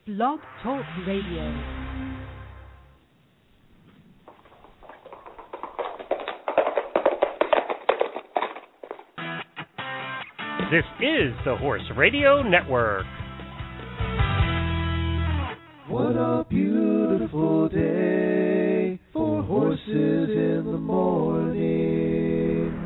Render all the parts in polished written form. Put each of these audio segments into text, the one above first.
Blog Talk Radio. This is the Horse Radio Network. What a beautiful day for horses in the morning.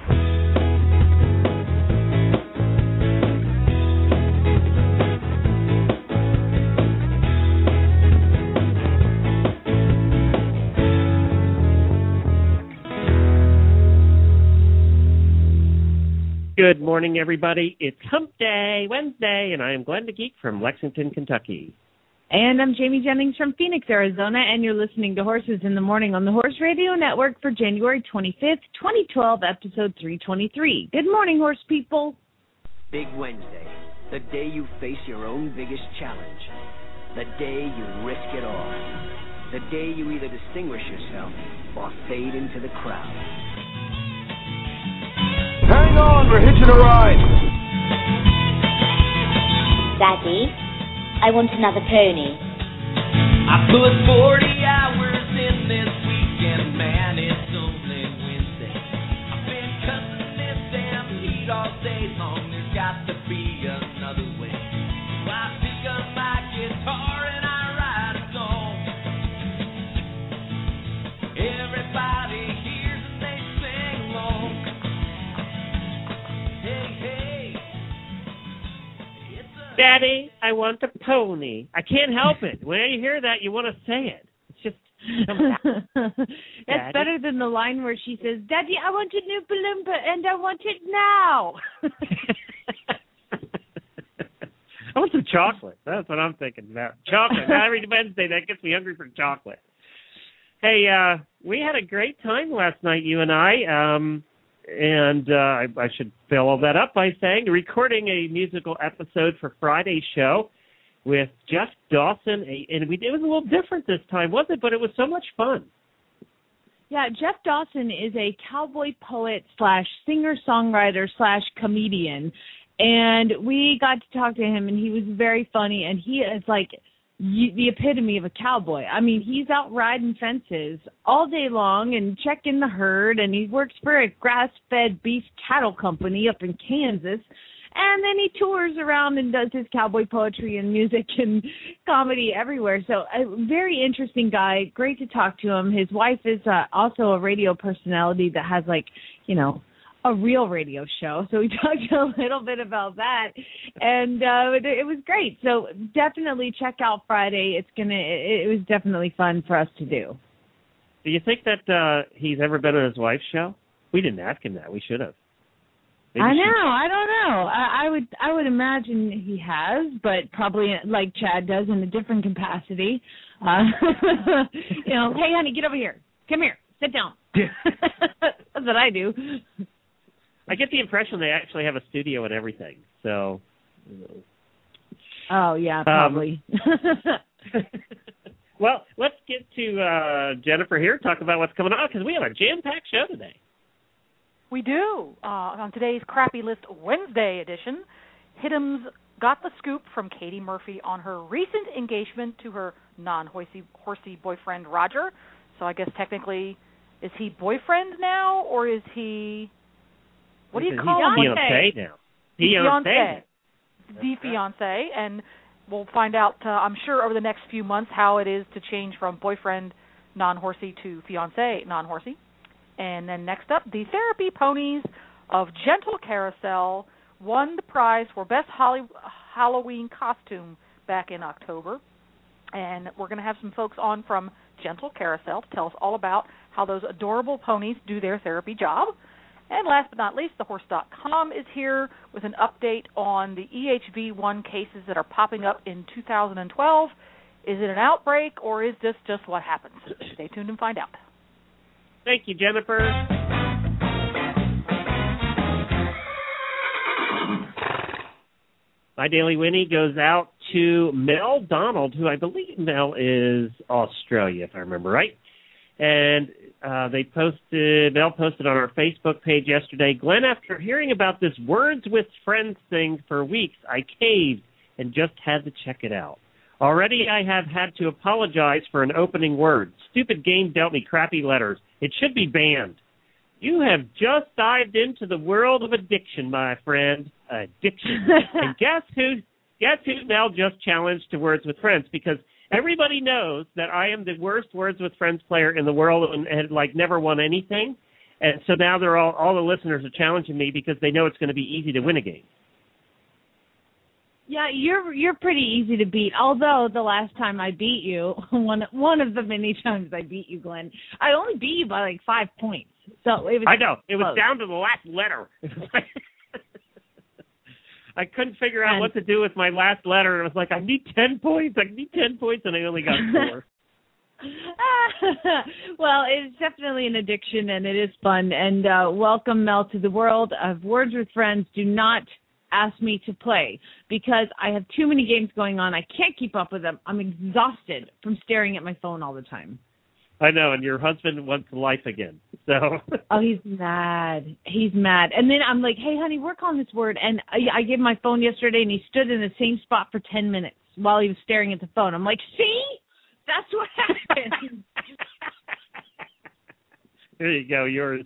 Good morning, everybody. It's Hump Day, Wednesday, and I am Glenn the Geek from Lexington, Kentucky. And I'm Jamie Jennings from Phoenix, Arizona, and you're listening to Horses in the Morning on the Horse Radio Network for January 25th, 2012, episode 323. Good morning, horse people. Big Wednesday, the day you face your own biggest challenge, the day you risk it all, the day you either distinguish yourself or fade into the crowd. Hang on, we're hitching a ride. Daddy, I want another pony. I put 40 hours in this weekend, man, it's only Wednesday. I've been cussing this damn heat all day long, there's got to be another way. So I pick up my guitar and I write a song. Everybody hears and they sing along. Daddy, I want a pony. I can't help it. When you hear that, you want to say it. It's just... That's better than the line where she says, Daddy, I want a new Oompa and I want it now. I want some chocolate. That's what I'm thinking about. Chocolate. Every Wednesday, that gets me hungry for chocolate. Hey, we had a great time last night, you and I. I should follow that up by saying recording a musical episode for Friday's show with Jeff Dawson, and it was a little different this time, wasn't it? But it was so much fun. Yeah, Jeff Dawson is a cowboy poet / singer-songwriter / comedian, and we got to talk to him, and he was very funny, and he is like the epitome of a cowboy. I mean, he's out riding fences all day long and checking the herd, and he works for a grass-fed beef cattle company up in Kansas, and then he tours around and does his cowboy poetry and music and comedy everywhere. So a very interesting guy, great to talk to him. His wife is also a radio personality that has, like, you know, a real radio show. So we talked a little bit about that, and it was great. So definitely check out Friday. It was definitely fun for us to do. Do you think that he's ever been on his wife's show? We didn't ask him that. We should have. I know. I don't know. I would imagine he has, but probably like Chad does in a different capacity. You know, hey, honey, get over here. Come here. Sit down. That's what I do. I get the impression they actually have a studio and everything. So. Oh yeah, probably. Well, let's get to Jennifer here, talk about what's coming on, because we have a jam-packed show today. We do. On today's Crappy List Wednesday edition, Hittum's got the scoop from Katie Murphy on her recent engagement to her non-horsey boyfriend, Roger. So I guess technically, is he boyfriend now, or is he... What do you call him? Fiancé now. Fiancé. The fiancé, and we'll find out, I'm sure, over the next few months how it is to change from boyfriend non-horsey to fiancé non-horsey. And then next up, the Therapy Ponies of Gentle Carousel won the prize for Best Halloween Costume back in October. And we're going to have some folks on from Gentle Carousel to tell us all about how those adorable ponies do their therapy job. And last but not least, thehorse.com is here with an update on the EHV1 cases that are popping up in 2012. Is it an outbreak, or is this just what happens? Stay tuned and find out. Thank you, Jennifer. My Daily Winnie goes out to Mel Donald, who I believe Mel is Australia, if I remember right. And Mel posted on our Facebook page yesterday, Glenn, after hearing about this Words with Friends thing for weeks, I caved and just had to check it out. Already I have had to apologize for an opening word. Stupid game dealt me crappy letters. It should be banned. You have just dived into the world of addiction, my friend. Addiction. And guess who's now just challenged to Words with Friends? Because everybody knows that I am the worst Words with Friends player in the world and like never won anything. And so now they're all the listeners are challenging me because they know it's going to be easy to win a game. Yeah, you're pretty easy to beat. Although the last time I beat you, one of the many times I beat you, Glenn, I only beat you by like 5 points. So it was. I know it was close. down to the last letter. I couldn't figure out what to do with my last letter, and I was like, I need 10 points. And I only got 4. Well, it's definitely an addiction, and it is fun. And welcome, Mel, to the world of Words with Friends. Do not ask me to play because I have too many games going on. I can't keep up with them. I'm exhausted from staring at my phone all the time. I know, and your husband wants life again. So. Oh, he's mad. And then I'm like, hey, honey, work on this word. And I gave him my phone yesterday, and he stood in the same spot for 10 minutes while he was staring at the phone. I'm like, see? That's what happened. There you go, yours.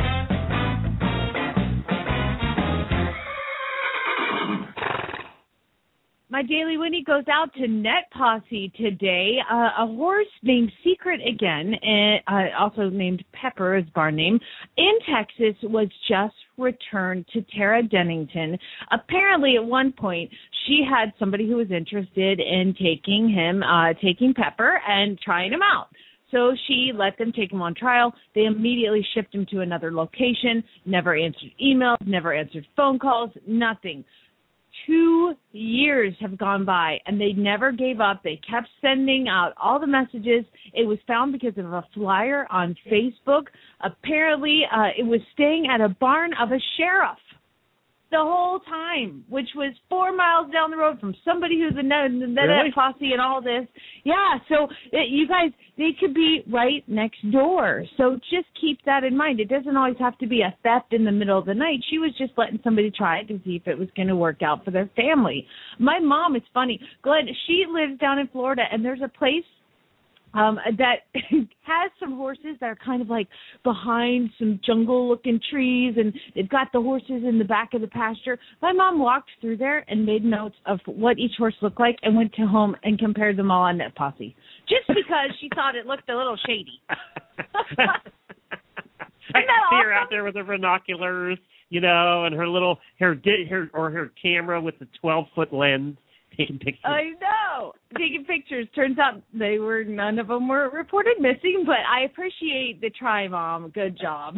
My Daily Winnie goes out to Net Posse today. A horse named Secret again, also named Pepper as barn name, in Texas was just returned to Tara Dennington. Apparently, at one point, she had somebody who was interested in taking Pepper and trying him out. So she let them take him on trial. They immediately shipped him to another location, never answered emails, never answered phone calls, nothing. 2 years have gone by, and they never gave up. They kept sending out all the messages. It was found because of a flyer on Facebook. Apparently, it was staying at a barn of a sheriff the whole time, which was 4 miles down the road from somebody who's in the posse and all this. Yeah, so you guys, they could be right next door. So just keep that in mind. It doesn't always have to be a theft in the middle of the night. She was just letting somebody try it to see if it was going to work out for their family. My mom, it's funny, Glenn, she lives down in Florida, and there's a place that has some horses that are kind of like behind some jungle-looking trees, and they've got the horses in the back of the pasture. My mom walked through there and made notes of what each horse looked like and went to home and compared them all on Net Posse, just because she thought it looked a little shady. I see her out there with her binoculars, and her camera with the 12-foot lens. Taking pictures. I know. Taking pictures. Turns out none of them were reported missing, but I appreciate the try, Mom. Good job.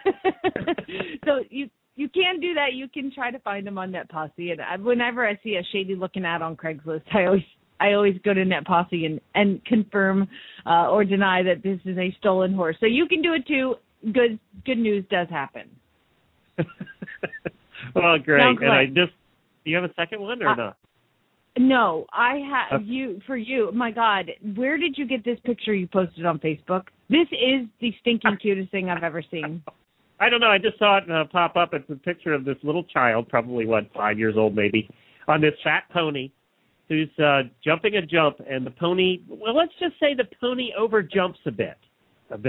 So you can do that. You can try to find them on Net Posse. And whenever I see a shady looking ad on Craigslist, I always go to Net Posse and confirm or deny that this is a stolen horse. So you can do it too. Good news does happen. Well, great. And do you have a second one or not? No, I have for you. My God, where did you get this picture you posted on Facebook? This is the stinking cutest thing I've ever seen. I don't know. I just saw it pop up. It's a picture of this little child, probably 5 years old maybe, on this fat pony who's jumping a jump, and the pony. Well, let's just say the pony overjumps a bit. Let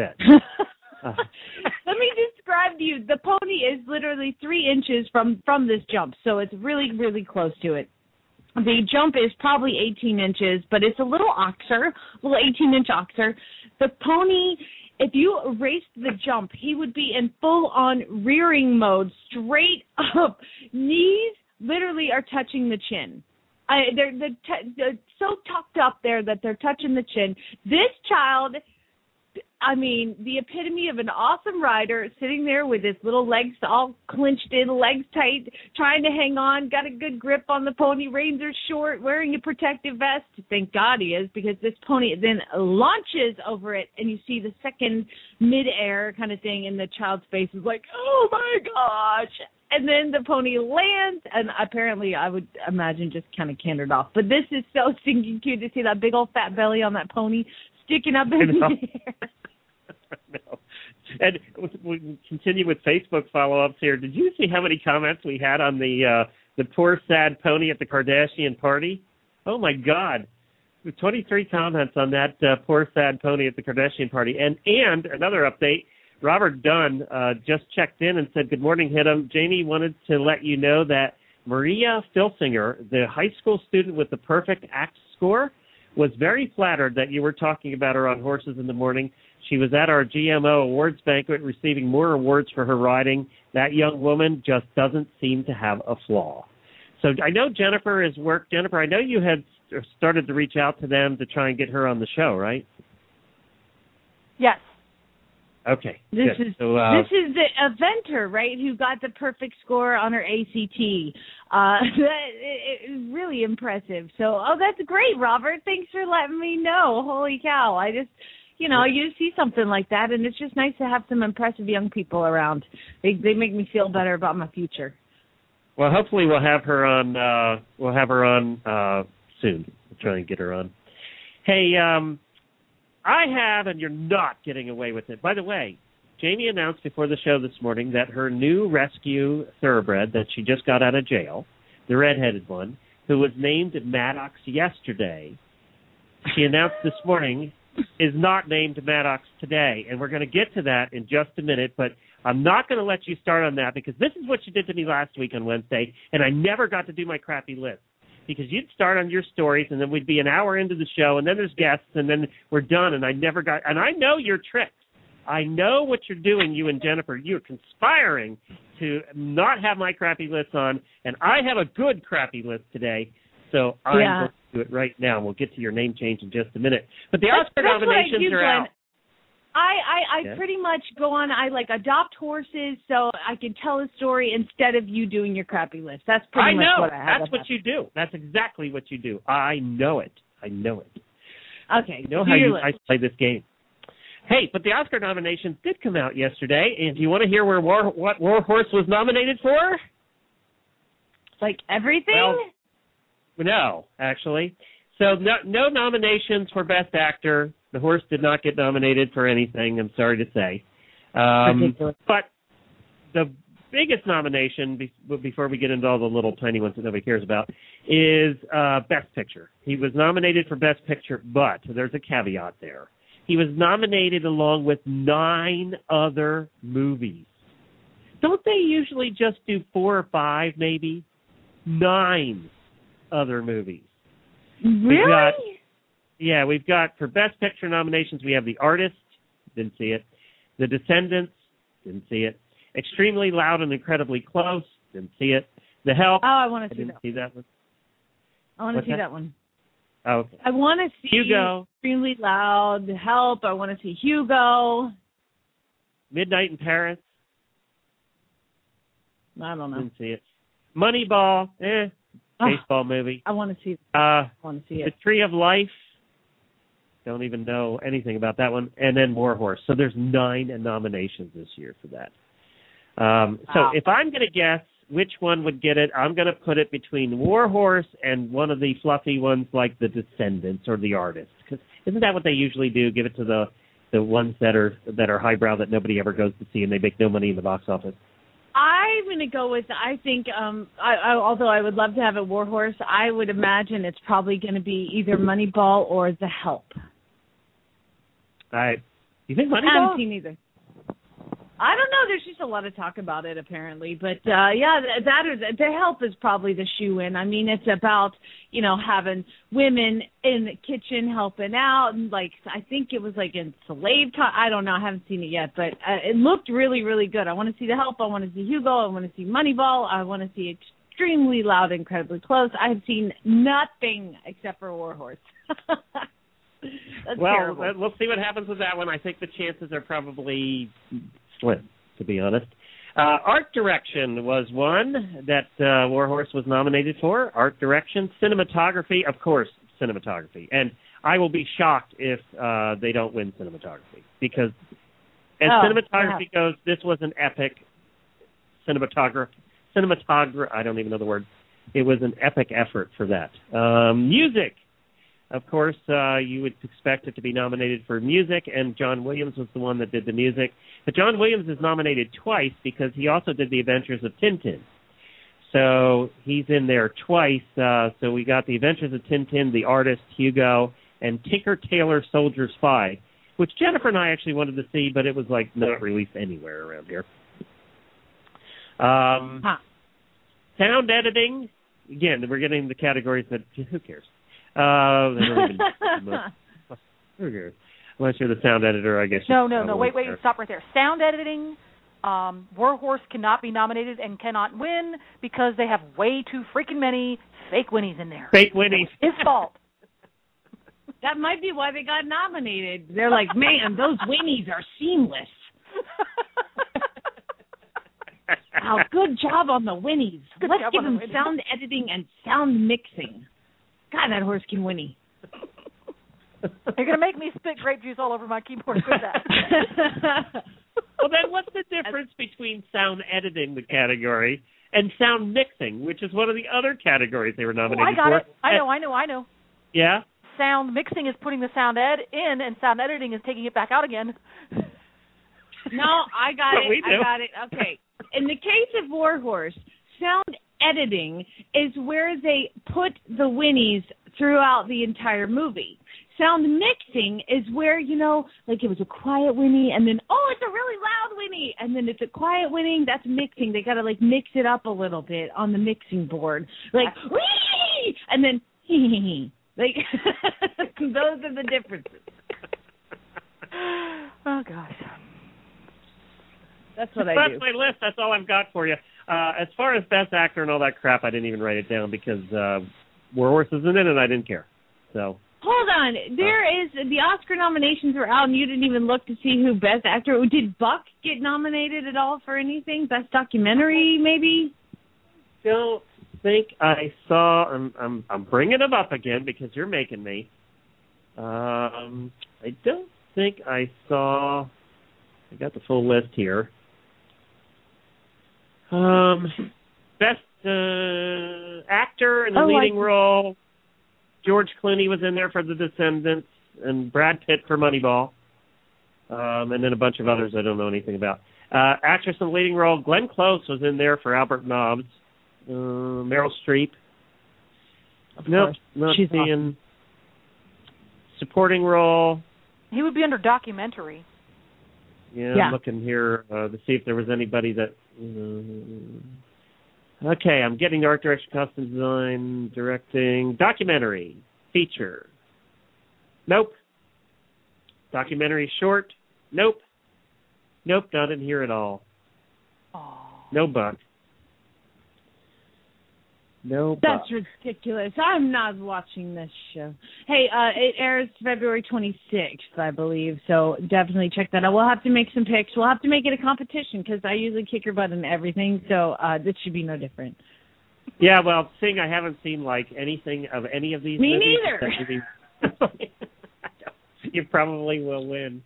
me describe to you. The pony is literally 3 inches from this jump, so it's really, really close to it. The jump is probably 18 inches, but it's a little 18-inch oxer. The pony, if you erased the jump, he would be in full-on rearing mode, straight up. Knees literally are touching the chin. They're so tucked up there that they're touching the chin. This child, the epitome of an awesome rider, sitting there with his little legs all clenched in, legs tight, trying to hang on, got a good grip on the pony, reins are short, wearing a protective vest. Thank God he is, because this pony then launches over it, and you see the second midair kind of thing, and the child's face is like, oh my gosh. And then the pony lands, and apparently I would imagine just kind of cantered off. But this is so stinking cute to see that big old fat belly on that pony sticking up in the air. No. And we continue with Facebook follow-ups here. Did you see how many comments we had on the poor, sad pony at the Kardashian party? Oh, my God. 23 comments on that poor sad pony at the Kardashian party. And another update, Robert Dunn just checked in and said, good morning, Hit'em. Jamie wanted to let you know that Maria Filsinger, the high school student with the perfect ACT score, was very flattered that you were talking about her on Horses in the Morning. She was at our GMO awards banquet receiving more awards for her riding. That young woman just doesn't seem to have a flaw. So I know Jennifer has worked. Jennifer, I know you had started to reach out to them to try and get her on the show, right? Yes. Okay. This good. is So, this is the eventer, right? Who got the perfect score on her ACT. It was really impressive. So, that's great, Robert. Thanks for letting me know. Holy cow! I just, you see something like that, and it's just nice to have some impressive young people around. They make me feel better about my future. Well, hopefully we'll have her on. Soon. We'll try and get her on. Hey, I have, and you're not getting away with it. By the way, Jamie announced before the show this morning that her new rescue thoroughbred that she just got out of jail, the redheaded one, who was named Maddox yesterday, she announced this morning is not named Maddox today. And we're going to get to that in just a minute, but I'm not going to let you start on that because this is what you did to me last week on Wednesday, and I never got to do my crappy list. Because you'd start on your stories, and then we'd be an hour into the show, and then there's guests, and then we're done, and I never got – and I know your tricks. I know what you're doing, you and Jennifer. You're conspiring to not have my crappy list on, and I have a good crappy list today, so I'm going to do it right now. We'll get to your name change in just a minute. But the Oscar nominations are out. I pretty much go on. I adopt horses so I can tell a story instead of you doing your crappy list. That's pretty much what I have. That's what you do. That's exactly what you do. I know it. Okay. I know how I play this game. Hey, but the Oscar nominations did come out yesterday, and do you want to hear what War Horse was nominated for? Everything? Well, no, actually. So no nominations for Best Actor. The horse did not get nominated for anything, I'm sorry to say. But the biggest nomination, before we get into all the little tiny ones that nobody cares about, is Best Picture. He was nominated for Best Picture, but there's a caveat there. He was nominated along with 9 other movies. Don't they usually just do 4 or 5, maybe? 9 other movies. Really? We've got, for Best Picture nominations, we have The Artist, didn't see it. The Descendants, didn't see it. Extremely Loud and Incredibly Close, didn't see it. The Help, I want to see didn't see that one. I want to see that one. Oh, okay. I want to see Hugo. Extremely Loud, The Help. I want to see Hugo. Midnight in Paris. I don't know. Didn't see it. Moneyball, baseball movie. I want to see it. I want to see it. The Tree of Life. Don't even know anything about that one. And then War Horse. So there's 9 nominations this year for that. So if I'm going to guess which one would get it, I'm going to put it between War Horse and one of the fluffy ones like The Descendants or The Artist. Because isn't that what they usually do? Give it to the ones that are highbrow that nobody ever goes to see and they make no money in the box office. I'm going to go with, I think, although I would love to have a War Horse, I would imagine it's probably going to be either Moneyball or The Help. You think Moneyball? I haven't seen either. I don't know. There's just a lot of talk about it, apparently. But, that or The Help is probably the shoe-in. I mean, it's about, having women in the kitchen helping out. And, I think it was, in slave time. I don't know. I haven't seen it yet. But it looked really, really good. I want to see The Help. I want to see Hugo. I want to see Moneyball. I want to see Extremely Loud, Incredibly Close. I have seen nothing except for War Horse. That's terrible. We'll see what happens with that one. I think the chances are probably slim, to be honest. Art direction was one that War Horse was nominated for. Art direction. Cinematography, of course, cinematography. And I will be shocked if they don't win cinematography. Because as cinematography goes, this was an epic cinematography. I don't even know the word. It was an epic effort for that. Music. Of course, you would expect it to be nominated for music, and John Williams was the one that did the music. But John Williams is nominated twice because he also did The Adventures of Tintin. So he's in there twice. So we got The Adventures of Tintin, The Artist, Hugo, and Tinker Tailor Soldier Spy, which Jennifer and I actually wanted to see, but it was like not released anywhere around here. Sound editing. Again, we're getting the categories that who cares? They don't even, who cares? Unless you're the sound editor, I guess. No. Wait. Stop right there. Sound editing. Warhorse cannot be nominated and cannot win because they have way too freaking many fake Winnies in there. Fake Winnies. His fault. That might be why they got nominated. They're like, man, those Winnies are seamless. Wow, good job on the Winnies. Let's give them sound editing and sound mixing. God, that horse can Winnie. You're going to make me spit grape juice all over my keyboard with that. Well, then what's the difference between sound editing, the category, and sound mixing, which is one of the other categories they were nominated I got for? it. I know. Yeah? Sound mixing is putting the sound in, and sound editing is taking it back out again. No, I got it. Okay. In the case of Warhorse, sound editing is where they put the Winnies throughout the entire movie. Sound mixing is where, like it was a quiet Winnie, and then, it's a really loud Winnie, and then it's a quiet Winnie, that's mixing. They got to, mix it up a little bit on the mixing board. Wee! And then, hee. Those are the differences. Oh, gosh. That's what I do. That's my list. That's all I've got for you. As far as Best Actor and all that crap, I didn't even write it down because Warhorse isn't in it, and I didn't care. So. Hold on. There is the Oscar nominations were out, and you didn't even look to see who Best Actor. Did Buck get nominated at all for anything? Best Documentary, maybe? Don't think I saw. I'm bringing them up again because you're making me. I don't think I saw. I got the full list here. Best actor in the leading role. George Clooney was in there for The Descendants, and Brad Pitt for Moneyball, and then a bunch of others I don't know anything about. Actress in the leading role, Glenn Close was in there for Albert Nobbs. Meryl Streep. Nope, not She's seeing. Awesome. Supporting role. He would be under documentary. Yeah, I'm looking here to see if there was anybody that... Okay, I'm getting art direction, costume design, directing, documentary, feature. Nope. Documentary short. Nope. Not in here at all. Oh. No Buck. No Buck. That's ridiculous. I'm not watching this show. Hey, it airs February 26th, I believe, so definitely check that out. We'll have to make some picks. We'll have to make it a competition because I usually kick your butt in everything, so this should be no different. Yeah, well, seeing I haven't seen, anything of any of these Me movies, neither. You probably will win.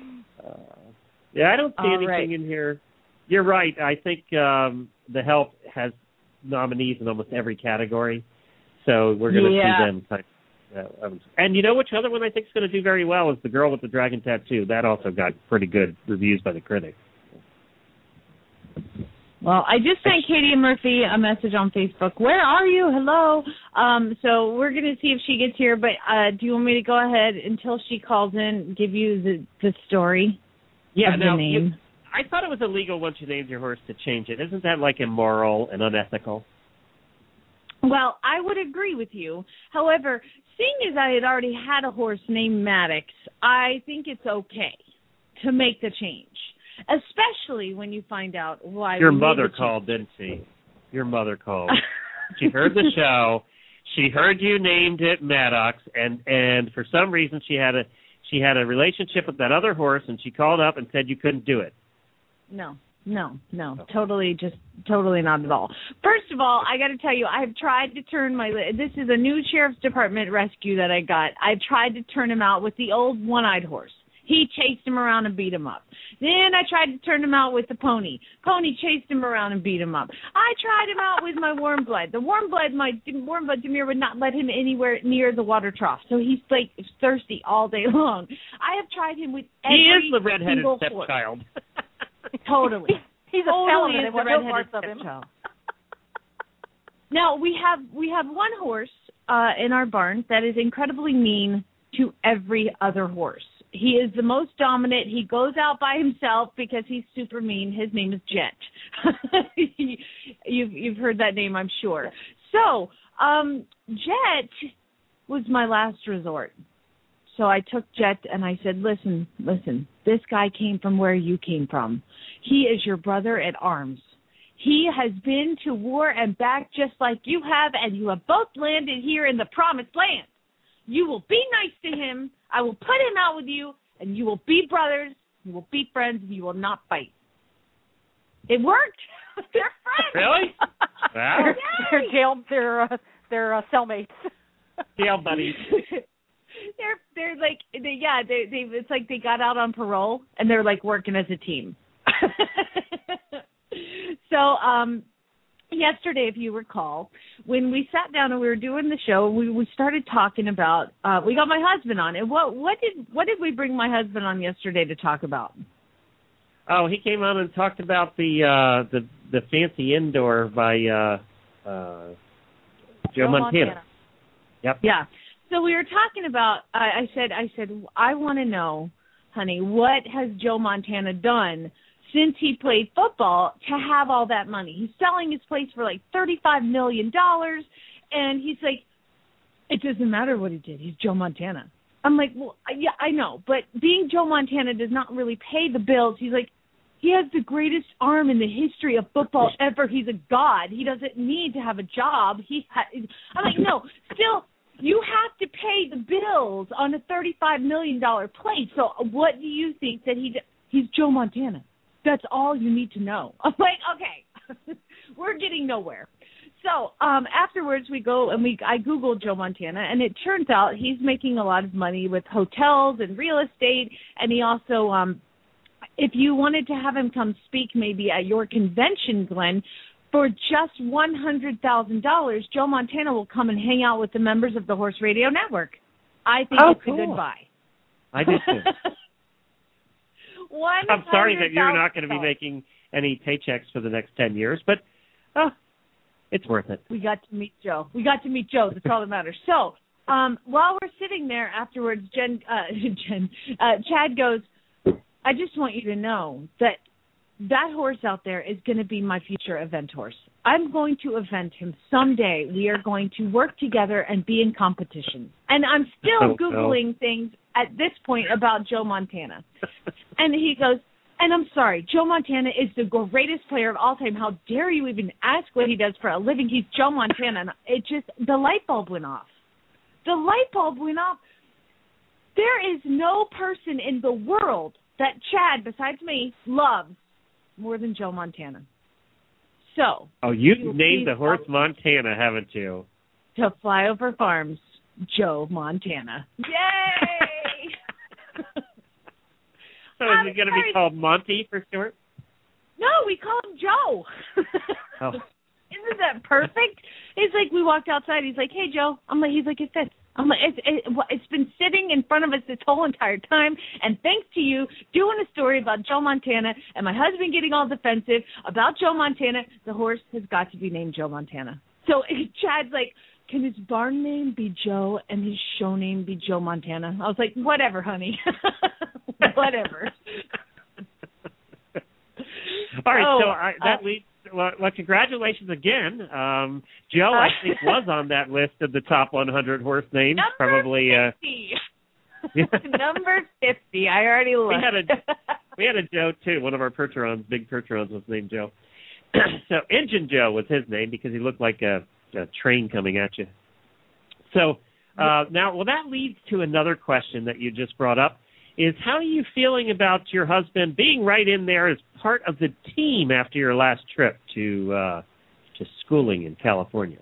I don't see anything in here. You're right. I think The Help has nominees in almost every category, so we're going to see them. And you know which other one I think is going to do very well is The Girl with the Dragon Tattoo. That also got pretty good reviews by the critics. Well, I just sent Katie Murphy a message on Facebook. Where are you? Hello. So we're going to see if she gets here, but do you want me to go ahead until she calls in, give you the story of the name? I thought it was illegal once you named your horse to change it. Isn't that immoral and unethical? Well, I would agree with you. However, seeing as I had already had a horse named Maddox, I think it's okay to make the change, especially when you find out why. Your mother called, didn't she? Your mother called. She heard the show. She heard you named it Maddox, and for some reason she had a relationship with that other horse, and she called up and said you couldn't do it. No, totally not at all. First of all, I got to tell you, I've tried to turn this is a new Sheriff's Department rescue that I got. I've tried to turn him out with the old one-eyed horse. He chased him around and beat him up. Then I tried to turn him out with the pony. Pony chased him around and beat him up. I tried him out with my warm blood. The warm blood Demir would not let him anywhere near the water trough. So he's thirsty all day long. I have tried him with every He is the redheaded stepchild. Totally. He's a felon in what parts of him. Now we have one horse in our barn that is incredibly mean to every other horse. He is the most dominant. He goes out by himself because he's super mean. His name is Jet. You've heard that name, I'm sure. So Jet was my last resort. So I took Jet and I said, listen, this guy came from where you came from. He is your brother at arms. He has been to war and back just like you have, and you have both landed here in the promised land. You will be nice to him. I will put him out with you, and you will be brothers. You will be friends, and you will not fight. It worked. They're friends. Really? Wow. They're cellmates. Jail buddies. They're like it's like they got out on parole and they're like working as a team. So yesterday, if you recall, when we sat down and we were doing the show, we started talking about we got my husband on. And what did we bring my husband on yesterday to talk about? Oh, he came on and talked about the fancy indoor by Joe Montana. Yep. Yeah. So we were talking about. I said I want to know, honey, what has Joe Montana done since he played football to have all that money? He's selling his place for like $35 million, and he's like, it doesn't matter what he did. He's Joe Montana. I'm like, well, yeah, I know, but being Joe Montana does not really pay the bills. He's like, he has the greatest arm in the history of football ever. He's a god. He doesn't need to have a job. I'm like, no, still, you have to pay the bills on a $35 million plate. So what do you think that he's Joe Montana? That's all you need to know. I'm like, okay, we're getting nowhere. So afterwards we go and I Googled Joe Montana, and it turns out he's making a lot of money with hotels and real estate, and he also, if you wanted to have him come speak maybe at your convention, Glenn, for just $100,000, Joe Montana will come and hang out with the members of the Horse Radio Network. I think it's cool. a good buy. I do too. I'm sorry that you're not going to be making any paychecks for the next 10 years, but it's worth it. We got to meet Joe. That's all that matters. So while we're sitting there afterwards, Chad goes, I just want you to know that horse out there is going to be my future event horse. I'm going to event him someday. We are going to work together and be in competition. And I'm still Googling things at this point about Joe Montana. And he goes, and I'm sorry, Joe Montana is the greatest player of all time. How dare you even ask what he does for a living? He's Joe Montana. And the light bulb went off. There is no person in the world that Chad, besides me, loves more than Joe Montana. So. Oh, you've named the horse Montana, haven't you? To Flyover Farms, Joe Montana. Yay! So is it going to be called Monty for short? No, we call him Joe. Oh. Isn't that perfect? It's like we walked outside. He's like, hey, Joe. He's like, it fits. I'm like, it's been sitting in front of us this whole entire time, and thanks to you doing a story about Joe Montana and my husband getting all defensive about Joe Montana, the horse has got to be named Joe Montana. So Chad's like, can his barn name be Joe and his show name be Joe Montana? I was like, whatever, honey. Whatever. All right, that leads. Well, congratulations again. Joe, I think, was on that list of the top 100 horse names. Probably 50. Number 50. I already looked. We had a Joe, too. One of our Percherons, big Percherons, was named Joe. So Engine Joe was his name because he looked like a train coming at you. So now, that leads to another question that you just brought up. Is how are you feeling about your husband being right in there as part of the team after your last trip to schooling in California?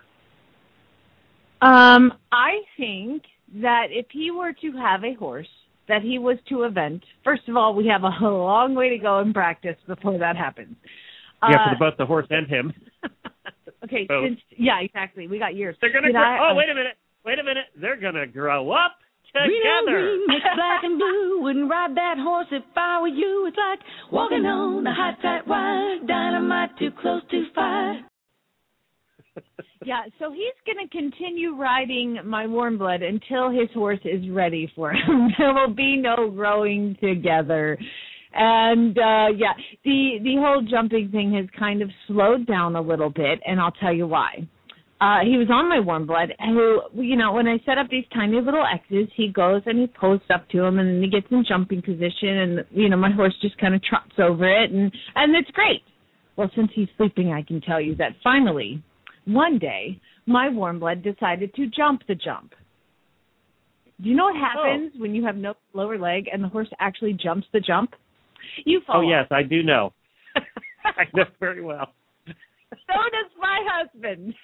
I think that if he were to have a horse that he was to event, first of all, we have a long way to go in practice before that happens. Yeah, for both the horse and him. Okay, yeah, exactly. We got years. They're going to wait a minute. They're going to grow up together. Mix black and blue, wouldn't ride that horse if I were you. It's like walking on a hot, tight wire, dynamite too close to fire. Yeah, so he's going to continue riding my warm blood until his horse is ready for him. There will be no growing together. And, the whole jumping thing has kind of slowed down a little bit, and I'll tell you why. He was on my warm blood, who, when I set up these tiny little X's, he goes and he posts up to him, and then he gets in jumping position, and, my horse just kind of trots over it, and it's great. Well, since he's sleeping, I can tell you that finally, one day, my warm blood decided to jump the jump. Do you know what happens when you have no lower leg and the horse actually jumps the jump? You fall. Oh, yes, I do know. I know very well. So does my husband.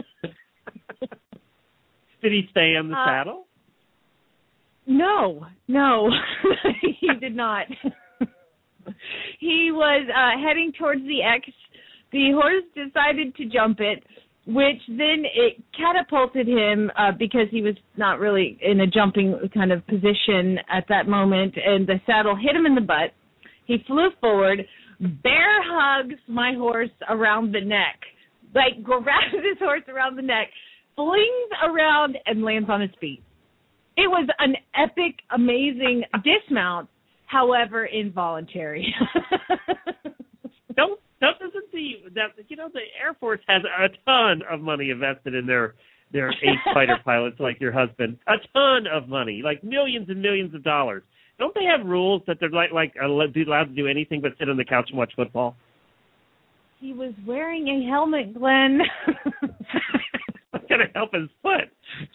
Did he stay in the saddle? No, he did not. He was heading towards the X. The horse decided to jump it, which then it catapulted him because he was not really in a jumping kind of position at that moment, and the saddle hit him in the butt. He flew forward, bear hugs my horse around the neck, like grabs his horse around the neck, flings around, and lands on his feet. It was an epic, amazing dismount, however involuntary. Don't listen to that. The Air Force has a ton of money invested in their ace fighter pilots like your husband. A ton of money, like millions and millions of dollars. Don't they have rules that they're allowed to do anything but sit on the couch and watch football? He was wearing a helmet, Glenn. That's going to help his foot.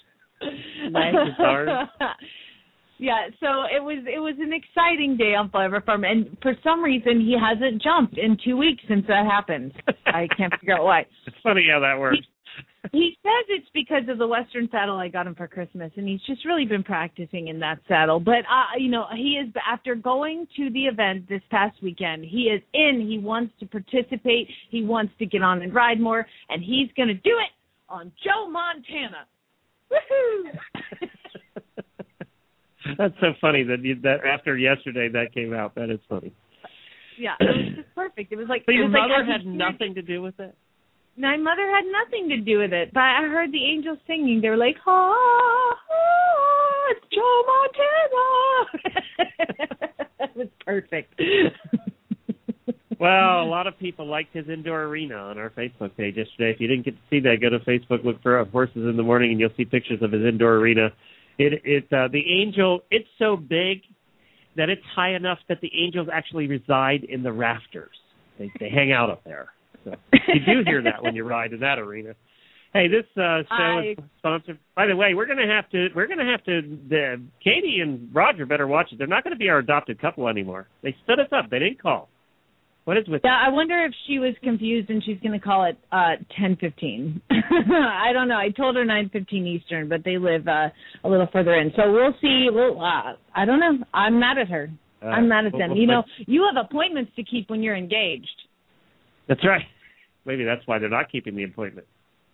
Yeah, so it was an exciting day on Flavor Farm, and for some reason he hasn't jumped in 2 weeks since that happened. I can't figure out why. It's funny how that works. He says it's because of the Western saddle I got him for Christmas, and he's just really been practicing in that saddle. But, he is, after going to the event this past weekend, he is in. He wants to participate. He wants to get on and ride more, and he's going to do it on Joe Montana. Woohoo! That's so funny that after yesterday that came out. That is funny. Yeah, it was just perfect. It was like... So your mother had nothing to do with it? My mother had nothing to do with it, but I heard the angels singing. They were like, "Oh, it's Joe Montana." That was perfect. Well, a lot of people liked his indoor arena on our Facebook page yesterday. If you didn't get to see that, go to Facebook, look for Horses in the Morning, and you'll see pictures of his indoor arena. The angel, it's so big that it's high enough that the angels actually reside in the rafters. They hang out up there. So you do hear that when you ride in that arena. Hey, this show is sponsored. By the way, we're gonna have to. Katie and Roger better watch it. They're not going to be our adopted couple anymore. They stood us up. They didn't call. What is with? Yeah, I wonder if she was confused and she's going to call it 10:15. I don't know. I told her 9:15 Eastern, but they live a little further in. So we'll see. I don't know. I'm mad at her. I'm mad at them. You have appointments to keep when you're engaged. That's right. Maybe that's why they're not keeping the appointment.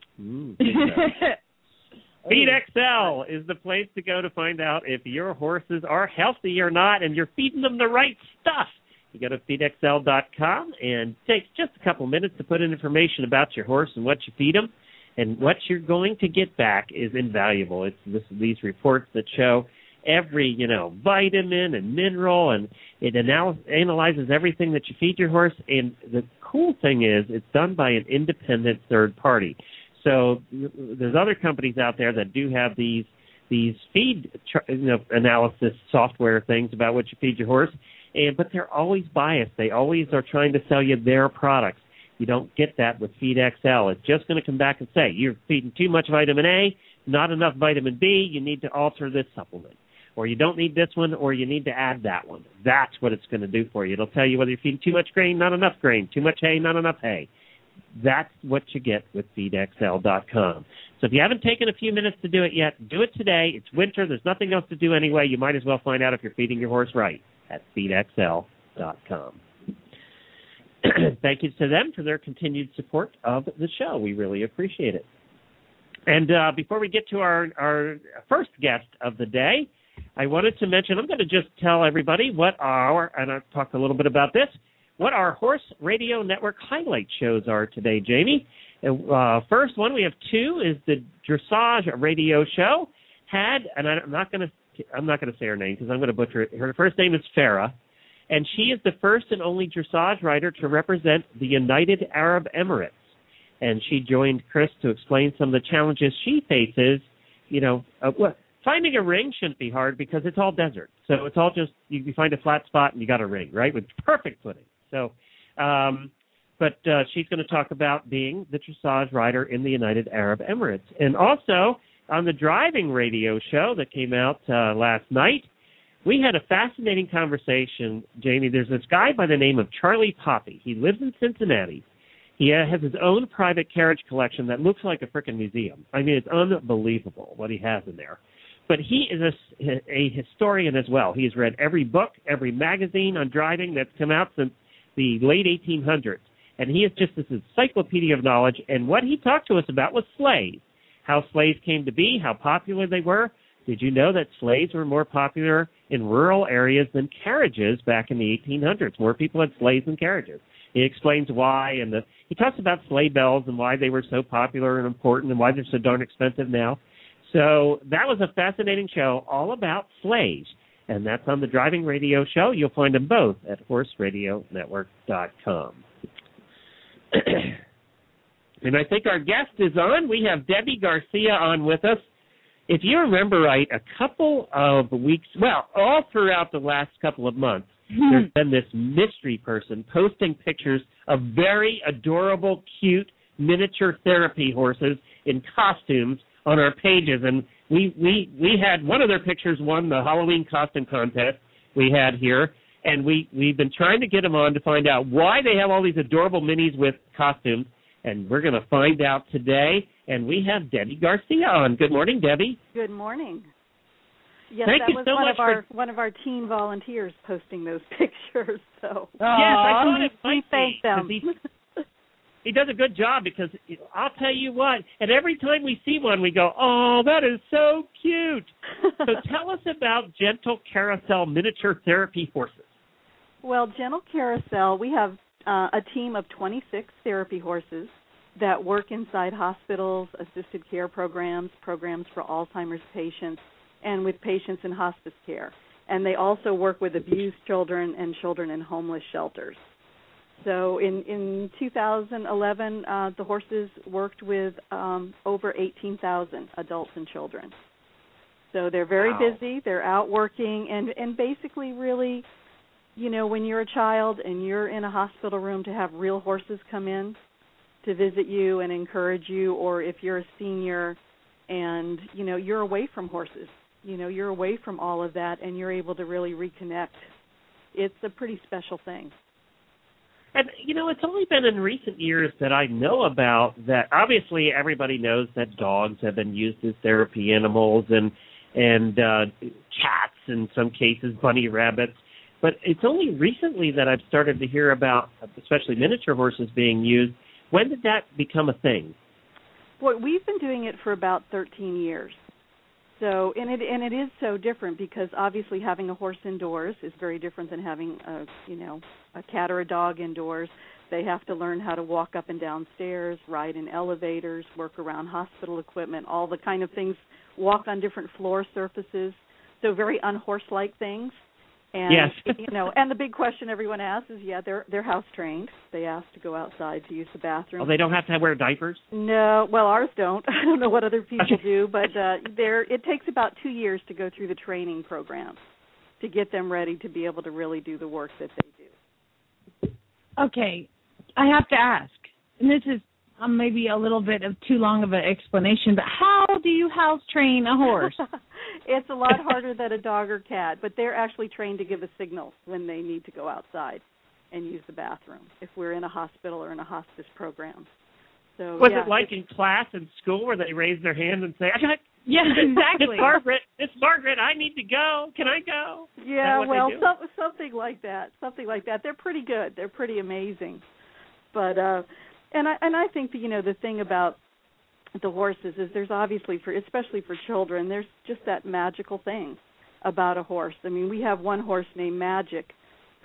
Feed XL is the place to go to find out if your horses are healthy or not, and you're feeding them the right stuff. You go to feedxl.com, and it takes just a couple minutes to put in information about your horse and what you feed them, and what you're going to get back is invaluable. It's these reports that show every, vitamin and mineral, and it analyzes everything that you feed your horse. And the cool thing is it's done by an independent third party. So there's other companies out there that do have these feed analysis software things about what you feed your horse, but they're always biased. They always are trying to sell you their products. You don't get that with Feed XL. It's just going to come back and say, you're feeding too much vitamin A, not enough vitamin B, you need to alter this supplement. Or you don't need this one, or you need to add that one. That's what it's going to do for you. It'll tell you whether you're feeding too much grain, not enough grain, too much hay, not enough hay. That's what you get with feedxl.com. So if you haven't taken a few minutes to do it yet, do it today. It's winter. There's nothing else to do anyway. You might as well find out if you're feeding your horse right at feedxl.com. Thank you to them for their continued support of the show. We really appreciate it. And before we get to our first guest of the day, I wanted to mention, I'm going to just tell everybody and I've talked a little bit about this, what our Horse Radio Network highlight shows are today, Jamie. First one, we have two, is the Dressage Radio Show. And I'm not going to say her name because I'm going to butcher it. Her first name is Farah, and she is the first and only dressage rider to represent the United Arab Emirates. And she joined Chris to explain some of the challenges she faces. Finding a ring shouldn't be hard because it's all desert. So it's all just, you find a flat spot and you got a ring, right, with perfect footing. So, but she's going to talk about being the dressage rider in the United Arab Emirates. And also, on the driving radio show that came out last night, we had a fascinating conversation, Jamie. There's this guy by the name of Charlie Poppy. He lives in Cincinnati. He has his own private carriage collection that looks like a frickin' museum. I mean, it's unbelievable what he has in there. But he is a historian as well. He's read every book, every magazine on driving that's come out since the late 1800s. And he is just this encyclopedia of knowledge. And what he talked to us about was sleighs, how sleighs came to be, how popular they were. Did you know that sleighs were more popular in rural areas than carriages back in the 1800s? More people had sleighs than carriages. He explains why, and he talks about sleigh bells and why they were so popular and important and why they're so darn expensive now. So that was a fascinating show all about sleighs, and that's on the Driving Radio Show. You'll find them both at horseradionetwork.com. And I think our guest is on. We have Debbie Garcia on with us. If you remember right, a couple of weeks, all throughout the last couple of months, there's been this mystery person posting pictures of very adorable, cute, miniature therapy horses in costumes on our pages. And we had one of their pictures won the Halloween costume contest we had here. And we've been trying to get them on to find out why they have all these adorable minis with costumes. And we're going to find out today. And we have Debbie Garcia on. Good morning, Debbie. Good morning. Yes, Thank that you was so one much of one of our teen volunteers posting those pictures. So yes, I thought it we might thank them. He does a good job because I'll tell you what, and every time we see one, we go, oh, that is so cute. So tell us about Gentle Carousel miniature therapy horses. Well, Gentle Carousel, we have a team of 26 therapy horses that work inside hospitals, assisted care programs for Alzheimer's patients, and with patients in hospice care. And they also work with abused children and children in homeless shelters. So in 2011, the horses worked with over 18,000 adults and children. So they're very busy. They're out working and basically really, when you're a child and you're in a hospital room, to have real horses come in to visit you and encourage you, or if you're a senior and, you're away from horses, you're away from all of that and you're able to really reconnect. It's a pretty special thing. And, it's only been in recent years that I know about that. Obviously, everybody knows that dogs have been used as therapy animals and cats, in some cases, bunny rabbits. But it's only recently that I've started to hear about, especially miniature horses being used. When did that become a thing? Well, we've been doing it for about 13 years. So, and it is so different because obviously having a horse indoors is very different than having a cat or a dog indoors. They have to learn how to walk up and down stairs, ride in elevators, work around hospital equipment, all the kind of things, walk on different floor surfaces. So very unhorse-like things. And, yes. And the big question everyone asks is, they're house trained. They ask to go outside to use the bathroom. Oh, they don't have to wear diapers? No, well, ours don't. I don't know what other people do, but it takes about 2 years to go through the training program to get them ready to be able to really do the work that they do. Okay, I have to ask, and this is maybe a little bit of too long of an explanation, but how do you house train a horse? It's a lot harder than a dog or cat, but they're actually trained to give a signal when they need to go outside and use the bathroom if we're in a hospital or in a hospice program. So, was it like in class in school where they raise their hand and say, yeah, exactly. Miss Margaret, I need to go. Can I go? Yeah, well, something like that. They're pretty good. They're pretty amazing. But and I think that, the thing about the horses is there's obviously, especially for children, there's just that magical thing about a horse. I mean, we have one horse named Magic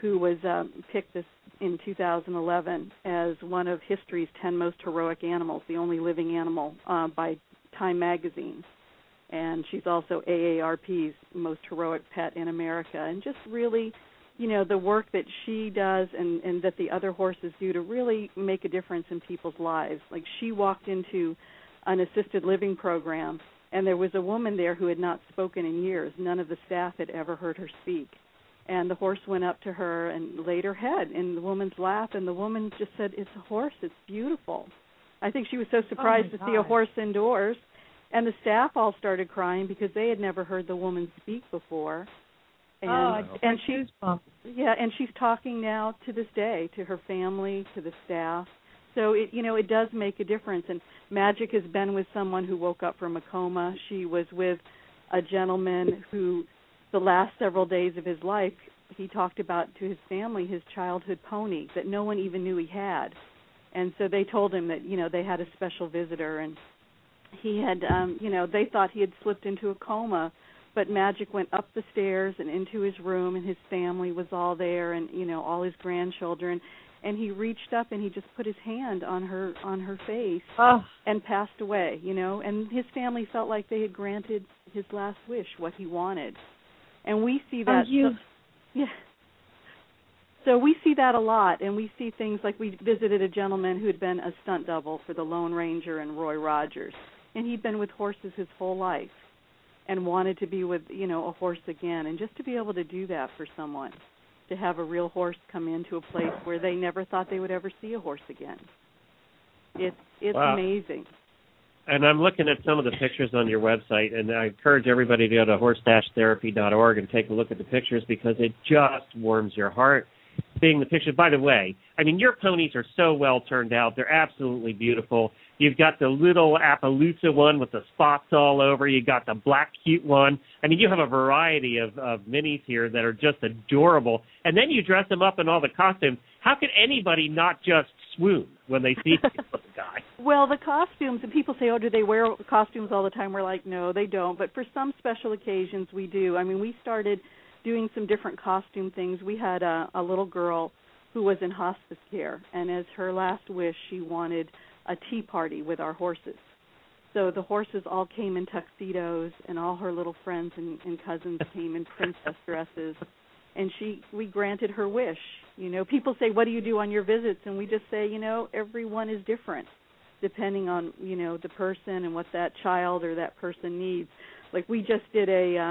who was picked this in 2011 as one of history's 10 most heroic animals, the only living animal by Time magazine. And she's also AARP's most heroic pet in America. And just really, the work that she does and that the other horses do to really make a difference in people's lives. Like, she walked into an assisted living program, and there was a woman there who had not spoken in years. None of the staff had ever heard her speak. And the horse went up to her and laid her head in the woman's lap, and the woman just said, "It's a horse. It's beautiful." I think she was so surprised to see a horse indoors. And the staff all started crying because they had never heard the woman speak before. And she's talking now to this day to her family, to the staff. So it does make a difference. And Magic has been with someone who woke up from a coma. She was with a gentleman who, the last several days of his life, he talked about to his family his childhood pony that no one even knew he had. And so they told him that they had a special visitor, and he had they thought he had slipped into a coma. But Magic went up the stairs and into his room, and his family was all there, and all his grandchildren. And he reached up and he just put his hand on her face and passed away. And his family felt like they had granted his last wish, what he wanted. And we see that. So we see that a lot, and we see things like we visited a gentleman who had been a stunt double for the Lone Ranger and Roy Rogers, and he'd been with horses his whole life and wanted to be with, a horse again. And just to be able to do that for someone, to have a real horse come into a place where they never thought they would ever see a horse again. It's amazing. And I'm looking at some of the pictures on your website, and I encourage everybody to go to horse-therapy.org and take a look at the pictures, because it just warms your heart seeing the pictures. By the way, your ponies are so well turned out. They're absolutely beautiful. You've got the little Appaloosa one with the spots all over. You got the black cute one. You have a variety of minis here that are just adorable. And then you dress them up in all the costumes. How can anybody not just swoon when they see the guy? Well, the costumes, and people say, do they wear costumes all the time? We're like, no, they don't. But for some special occasions, we do. We started doing some different costume things. We had a little girl who was in hospice care, and as her last wish, she wanted a tea party with our horses. So the horses all came in tuxedos, and all her little friends and cousins came in princess dresses, and we granted her wish. People say, what do you do on your visits? And we just say, everyone is different depending on, the person and what that child or that person needs. Like, we just did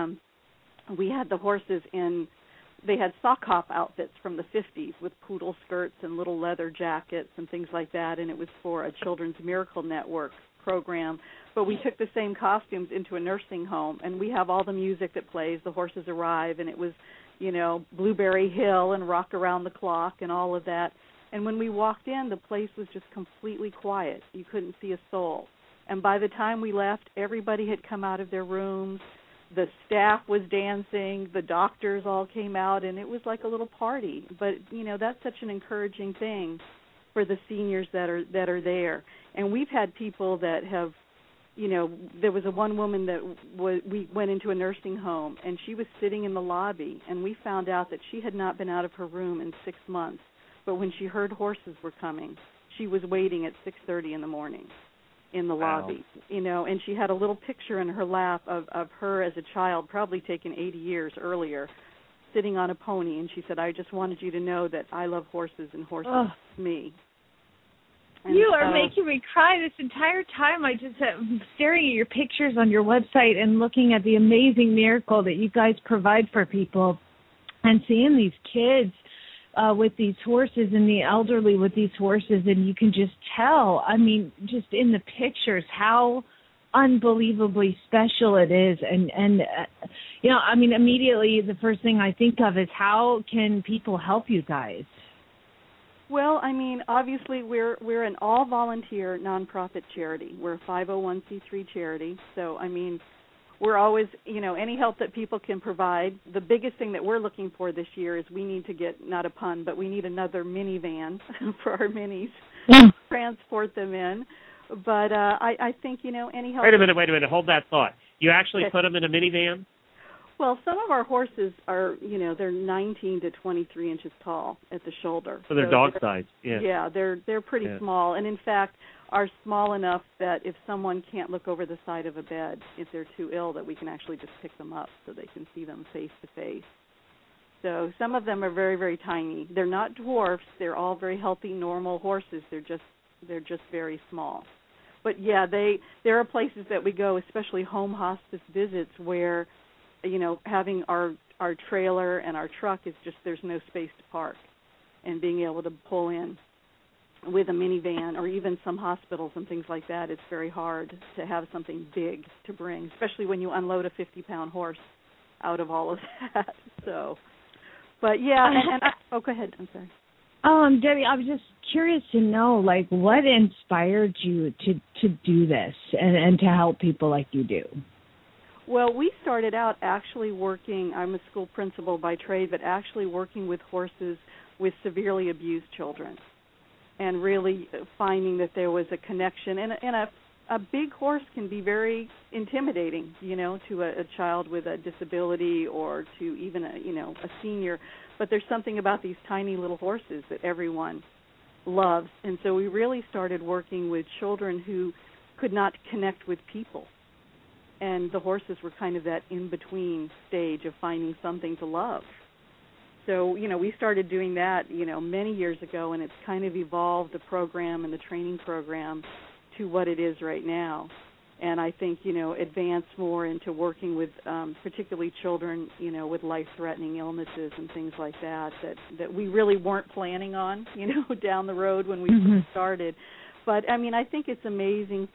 we had the horses they had sock hop outfits from the 50s with poodle skirts and little leather jackets and things like that, and it was for a Children's Miracle Network program. But we took the same costumes into a nursing home, and we have all the music that plays. The horses arrive, and it was, Blueberry Hill and Rock Around the Clock and all of that. And when we walked in, the place was just completely quiet. You couldn't see a soul. And by the time we left, everybody had come out of their rooms. The staff was dancing. The doctors all came out, and it was like a little party. But, that's such an encouraging thing for the seniors that are there. And we've had people that have, there was one woman that we went into a nursing home, and she was sitting in the lobby, and we found out that she had not been out of her room in 6 months. But when she heard horses were coming, she was waiting at 6:30 in the morning in the lobby, and she had a little picture in her lap of her as a child, probably taken 80 years earlier, sitting on a pony, and she said, I just wanted you to know that I love horses and horses me. And you are making me cry this entire time. I'm staring at your pictures on your website and looking at the amazing miracle that you guys provide for people, and seeing these kids with these horses and the elderly with these horses, and you can just tell, just in the pictures, how unbelievably special it is. And immediately the first thing I think of is, how can people help you guys? Well, obviously we're an all-volunteer nonprofit charity. We're a 501c3 charity, so we're always, any help that people can provide. The biggest thing that we're looking for this year is we need to get, not a pun, but we need another minivan for our minis to transport them in. But I think, any help. Wait a minute. Hold that thought. You actually put them in a minivan? Well, some of our horses are, they're 19 to 23 inches tall at the shoulder. So they're dog size. Yeah. Yeah, they're pretty small, and in fact are small enough that if someone can't look over the side of a bed, if they're too ill, that we can actually just pick them up so they can see them face to face. So some of them are very, very tiny. They're not dwarfs. They're all very healthy, normal horses. They're just very small. But yeah, there are places that we go, especially home hospice visits, where having our trailer and our truck is just, there's no space to park, and being able to pull in with a minivan, or even some hospitals and things like that, it's very hard to have something big to bring, especially when you unload a 50-pound horse out of all of that. So, but yeah, go ahead. I'm sorry. Debbie, I was just curious to know, what inspired you to do this and to help people like you do? Well, we started out actually working, I'm a school principal by trade, but actually working with horses with severely abused children, and really finding that there was a connection. And a big horse can be very intimidating, to a child with a disability, or to even a senior. But there's something about these tiny little horses that everyone loves. And so we really started working with children who could not connect with people. And the horses were kind of that in-between stage of finding something to love. So, we started doing that, many years ago, and it's kind of evolved the program and the training program to what it is right now. And I think, advance more into working with particularly children, with life-threatening illnesses and things like that we really weren't planning on, down the road when we first started. But, I think it's amazing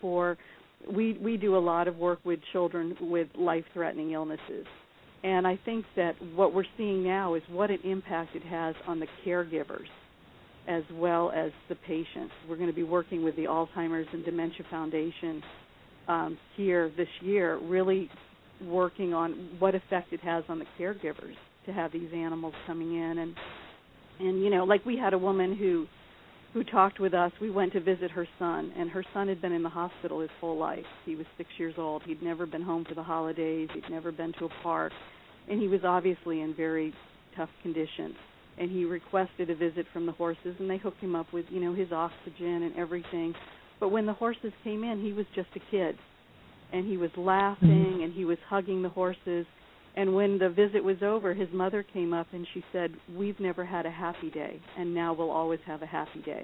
we do a lot of work with children with life-threatening illnesses. And I think that what we're seeing now is what an impact it has on the caregivers as well as the patients. We're going to be working with the Alzheimer's and Dementia Foundation here this year, really working on what effect it has on the caregivers to have these animals coming in. And like we had a woman who talked with us. We went to visit her son, and her son had been in the hospital his whole life. He was 6 years old. He'd never been home for the holidays. He'd never been to a park, and he was obviously in very tough condition. And he requested a visit from the horses, and they hooked him up with, his oxygen and everything. But when the horses came in, he was just a kid, and he was laughing, and he was hugging the horses. And when the visit was over, his mother came up and she said, "We've never had a happy day, and now we'll always have a happy day."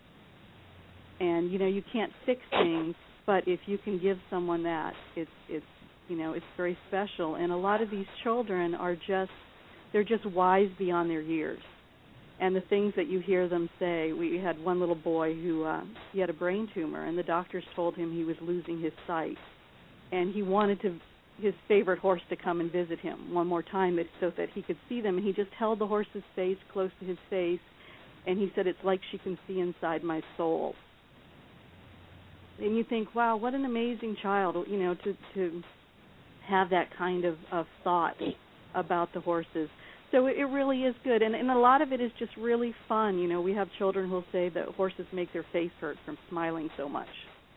And you can't fix things, but if you can give someone that, it's very special. And a lot of these children they're just wise beyond their years. And the things that you hear them say, we had one little boy who he had a brain tumor, and the doctors told him he was losing his sight, and he wanted his favorite horse to come and visit him one more time so that he could see them. And he just held the horse's face close to his face, and he said, "It's like she can see inside my soul." And you think, wow, what an amazing child, to have that kind of thought about the horses. So it really is good. And a lot of it is just really fun. We have children who will say that horses make their face hurt from smiling so much.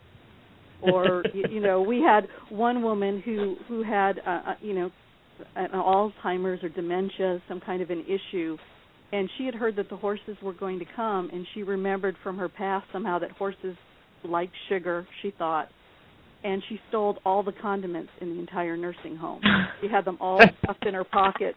Or, we had one woman who had, an Alzheimer's or dementia, some kind of an issue, and she had heard that the horses were going to come, and she remembered from her past somehow that horses liked sugar, she thought, and she stole all the condiments in the entire nursing home. She had them all stuffed in her pocket,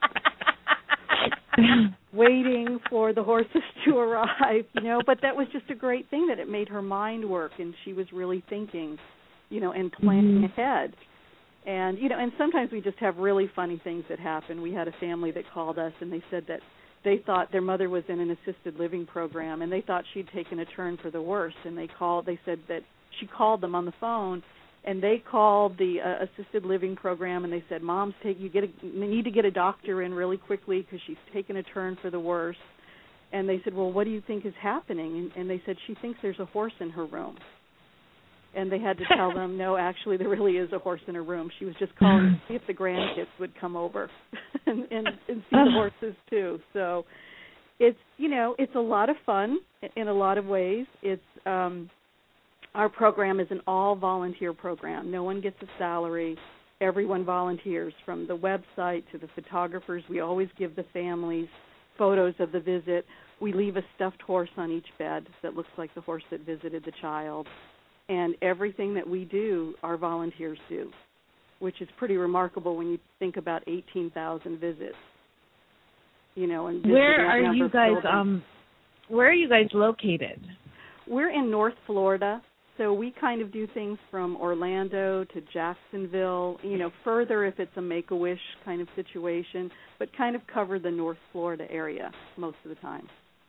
waiting for the horses to arrive, But that was just a great thing, that it made her mind work, and she was really thinking, and planning ahead. And, and sometimes we just have really funny things that happen. We had a family that called us, and they said that they thought their mother was in an assisted living program, and they thought she'd taken a turn for the worse. And they said that she called them on the phone, and they called the assisted living program, and they said, "Mom's we need to get a doctor in really quickly because she's taken a turn for the worse." And they said, "Well, what do you think is happening?" And they said, "She thinks there's a horse in her room." And they had to tell them, "No, actually, there really is a horse in her room. She was just calling to see if the grandkids would come over and see the horses too." So it's it's a lot of fun in a lot of ways. It's our program is an all-volunteer program. No one gets a salary. everyone volunteers, from the website to the photographers. We always give the families photos of the visit. We leave a stuffed horse on each bed that looks like the horse that visited the child. And everything that we do, our volunteers do, which is pretty remarkable when you think about 18,000 visits. You know, and where are you guys? Where are you guys located? We're in North Florida, so we kind of do things from Orlando to Jacksonville. You know, further if it's a Make-A-Wish kind of situation, but kind of cover the North Florida area most of the time.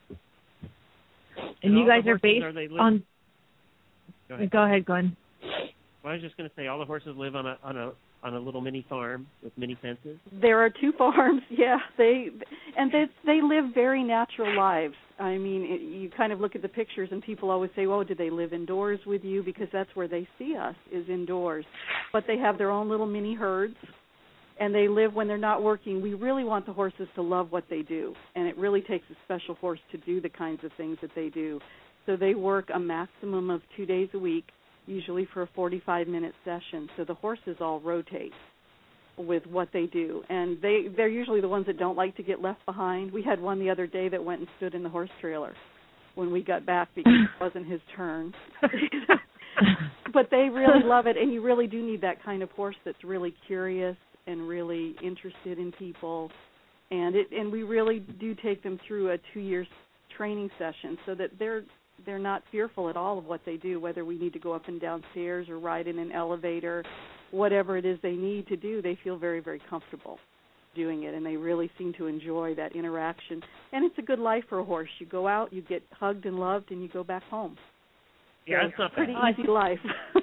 And you guys are based on. Go ahead, Glenn. Well, I was just going to say, all the horses live on a little mini farm with mini fences. There are 2 farms, yeah. They live very natural lives. I mean, you kind of look at the pictures, and people always say, "Oh, do they live indoors with you?" Because that's where they see us, is indoors. But they have their own little mini herds, and they live when they're not working. We really want the horses to love what they do, and it really takes a special horse to do the kinds of things that they do. So they work a maximum of 2 days a week, usually for a 45-minute session. So the horses all rotate with what they do. And they're usually the ones that don't like to get left behind. We had one the other day that went and stood in the horse trailer when we got back because it wasn't his turn. But they really love it, and you really do need that kind of horse that's really curious and really interested in people. And we really do take them through a 2-year training session so that they're not fearful at all of what they do, whether we need to go up and down stairs or ride in an elevator, whatever it is they need to do, they feel very, very comfortable doing it, and they really seem to enjoy that interaction. And it's a good life for a horse. You go out, you get hugged and loved, and you go back home. Yeah, so it's not pretty bad. Easy life.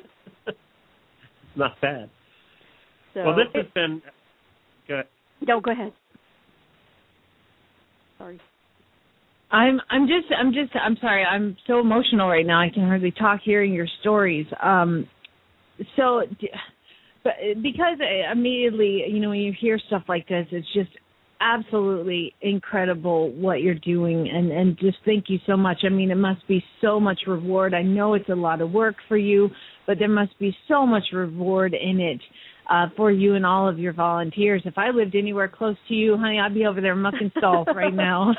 Not bad. So well, this has been good. No, go ahead. Sorry. I'm sorry. I'm so emotional right now. I can hardly talk hearing your stories. But because immediately, you know, when you hear stuff like this, it's just absolutely incredible what you're doing, and just thank you so much. I mean, it must be so much reward. I know it's a lot of work for you, but there must be so much reward in it for you and all of your volunteers. If I lived anywhere close to you, honey, I'd be over there mucking stalls right now.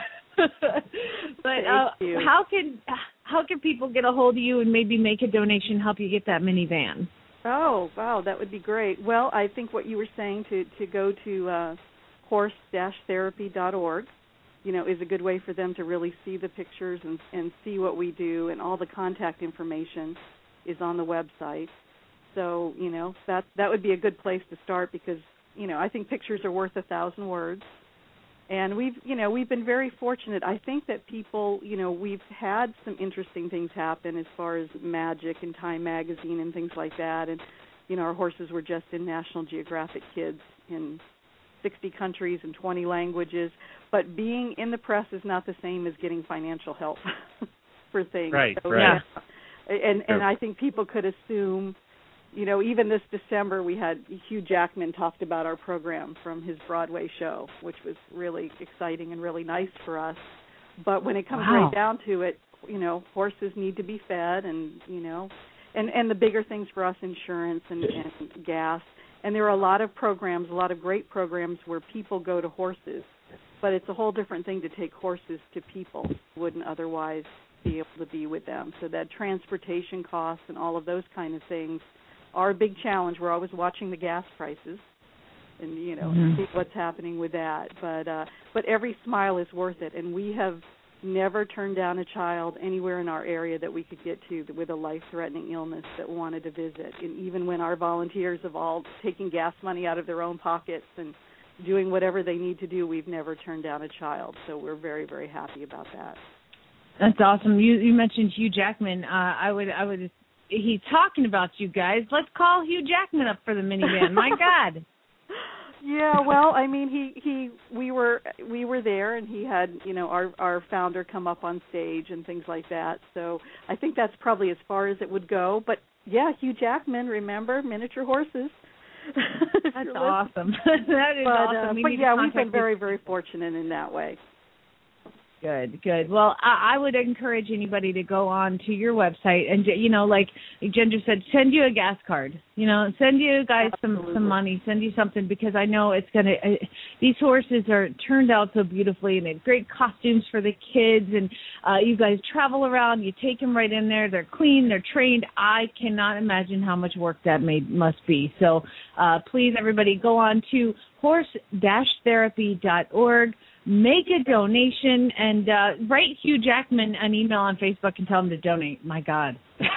But how can people get a hold of you and maybe make a donation, help you get that minivan? Oh, wow, that would be great. Well, I think what you were saying to go to horse-therapy.org, you know, is a good way for them to really see the pictures and see what we do, and all the contact information is on the website. So, you know, that would be a good place to start because, you know, I think pictures are worth 1,000 words. And we've been very fortunate. I think that people, you know, we've had some interesting things happen as far as Magic and Time Magazine and things like that. And, you know, our horses were just in National Geographic Kids in 60 countries and 20 languages. But being in the press is not the same as getting financial help for things. Right, so, right. Yeah. And I think people could assume, you know, even this December we had Hugh Jackman talked about our program from his Broadway show, which was really exciting and really nice for us. But when it comes right down to it, you know, horses need to be fed and, you know, and the bigger things for us, insurance and gas. And there are a lot of programs, a lot of great programs where people go to horses. But it's a whole different thing to take horses to people who wouldn't otherwise be able to be with them. So that transportation costs and all of those kind of things are a big challenge. We're always watching the gas prices and, you know, see what's happening with that. But every smile is worth it, and we have never turned down a child anywhere in our area that we could get to with a life-threatening illness that wanted to visit. And even when our volunteers have all taken gas money out of their own pockets and doing whatever they need to do, we've never turned down a child. So we're very, very happy about that. That's awesome. You mentioned Hugh Jackman. I would. He's talking about you guys. Let's call Hugh Jackman up for the minivan. My God. Yeah, well, I mean, we were there, and he had, you know, our founder come up on stage and things like that. So I think that's probably as far as it would go. But yeah, Hugh Jackman, remember Miniature Horses? That's awesome. That is awesome. But yeah, we've been very, very fortunate in that way. Good. Well, I would encourage anybody to go on to your website and, like Ginger said, send you a gas card. Send you guys some money, send you something, because I know it's going to these horses are turned out so beautifully, and they have great costumes for the kids, and you guys travel around, you take them right in there, they're clean, they're trained. I cannot imagine how much work that must be. So please, everybody, go on to horse-therapy.org. Make a donation, and write Hugh Jackman an email on Facebook and tell him to donate. My God.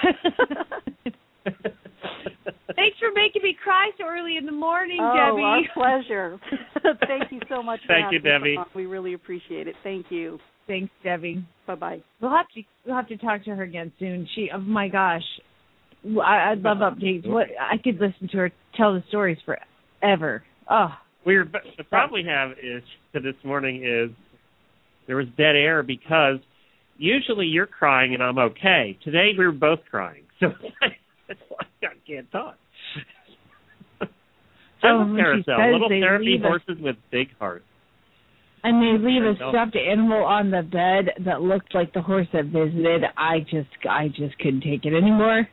Thanks for making me cry so early in the morning, Debbie. Our pleasure. Thank you so much. Thank you, Debbie. We really appreciate it. Thank you. Thanks, Debbie. Bye-bye. We'll have to talk to her again soon. Oh my gosh, I love updates. What I could listen to her tell the stories forever. Oh. The problem we have is this morning is there was dead air because usually you're crying and I'm okay. Today we were both crying, so that's why I can't talk. Carousel, little therapy horses with big hearts. And they leave a stuffed animal on the bed that looked like the horse that visited. I just couldn't take it anymore.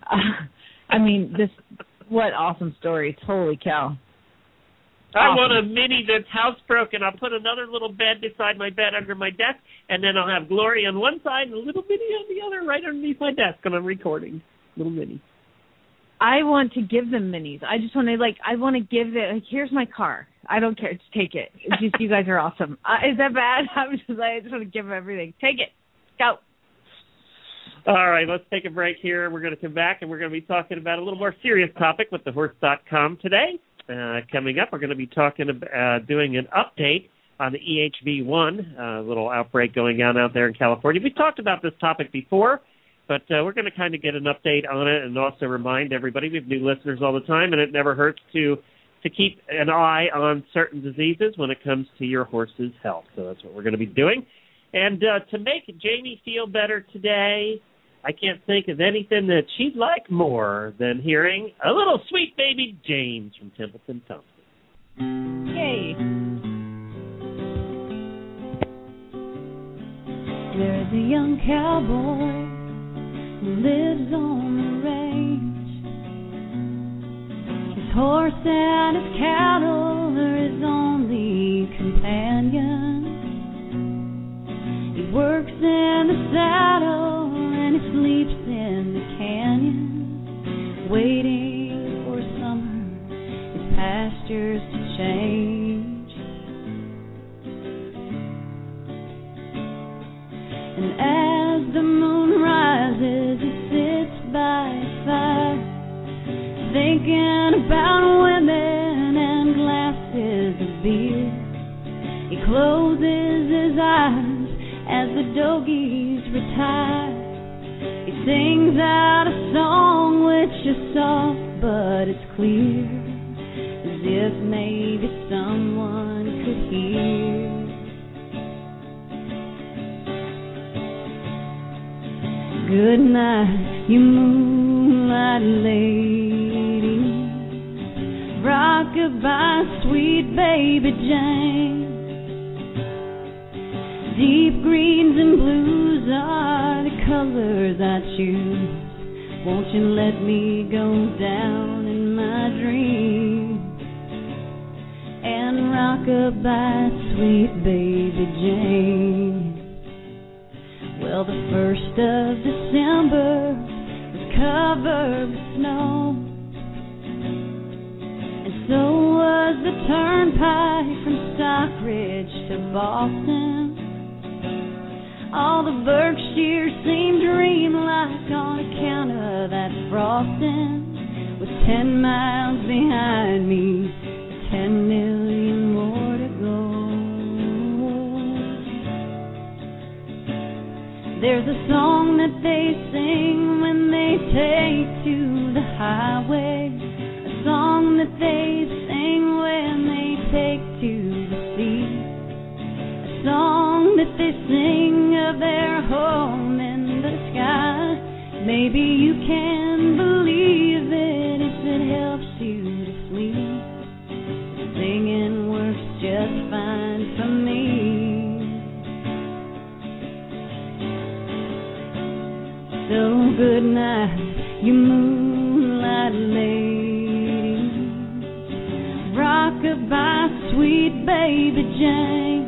What awesome stories! Holy cow! I want a mini that's housebroken. I'll put another little bed beside my bed under my desk, and then I'll have Glory on one side and a little mini on the other right underneath my desk when I'm recording. Little mini. I want to give them minis. I just want to, I want to give it, here's my car. I don't care. Just take it. It's just, you guys are awesome. Is that bad? I just want to give them everything. Take it. Go. All right, let's take a break here. We're going to come back, and we're going to be talking about a little more serious topic with thehorse.com today. Coming up, we're going to be talking about doing an update on the EHV1, little outbreak going on out there in California. We talked about this topic before, but we're going to kind of get an update on it and also remind everybody we have new listeners all the time, and it never hurts to keep an eye on certain diseases when it comes to your horse's health. So that's what we're going to be doing. And to make Jamie feel better today, I can't think of anything that she'd like more than hearing a little sweet baby James from Templeton Thompson. Yay. There's a young cowboy who lives on the range. His horse and his cattle are his only companions. He works in the saddle and he sleeps in the canyon, waiting for summer, his pastures to change. And as the moon rises, he sits by his fire, thinking about women and glasses of beer. He closes his eyes as the dogies retire. He sings out a song which is soft but it's clear, as if maybe someone could hear. Good night, you moonlight lady, rock-a-bye, sweet baby Jane. Deep greens and blues are the colors I choose. Won't you let me go down in my dreams and rock-a-bye, sweet baby Jane? Well, the 1st of December was covered with snow, and so was the turnpike from Stockridge to Boston. All the Berkshires seemed dreamlike on account of that frosting. With 10 miles behind me, 10 million more to go. There's a song that they sing when they take to the highway, a song that they sing when they take to the sea, a song that they sing of their home in the sky. Maybe you can believe it if it helps you to sleep. Singing works just fine for me. good night, you moonlight lady. Rockabye, sweet baby Jane.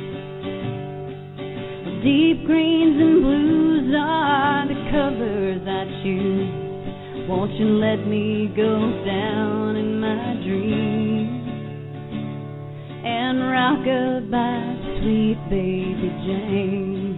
Deep greens and blues are the colors I choose. Won't you let me go down in my dreams and rockabye, sweet baby Jane.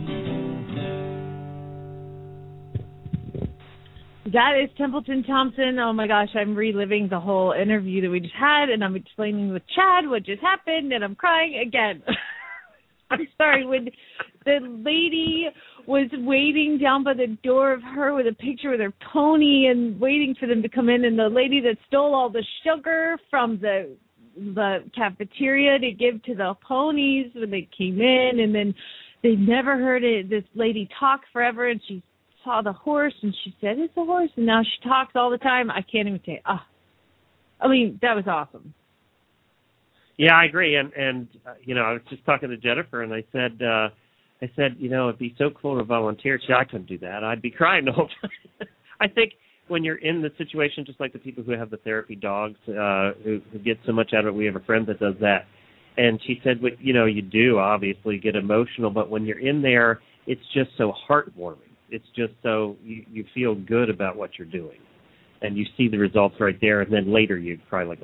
That is Templeton Thompson. Oh my gosh, I'm reliving the whole interview that we just had, and I'm explaining with Chad what just happened, and I'm crying again. I'm sorry, when the lady was waiting down by the door of her with a picture with her pony and waiting for them to come in, and the lady that stole all the sugar from the cafeteria to give to the ponies when they came in, and then they never heard it. This lady talk forever, and she saw the horse, and she said, "It's a horse," and now she talks all the time. I can't even say, I mean, that was awesome. Yeah, I agree. And I was just talking to Jennifer, and I said, it'd be so cool to volunteer. She said, I couldn't do that. I'd be crying the whole time. I think when you're in the situation, just like the people who have the therapy dogs, who get so much out of it. We have a friend that does that. And she said, you do obviously get emotional, but when you're in there, it's just so heartwarming. It's just so you feel good about what you're doing. And you see the results right there, and then later you cry like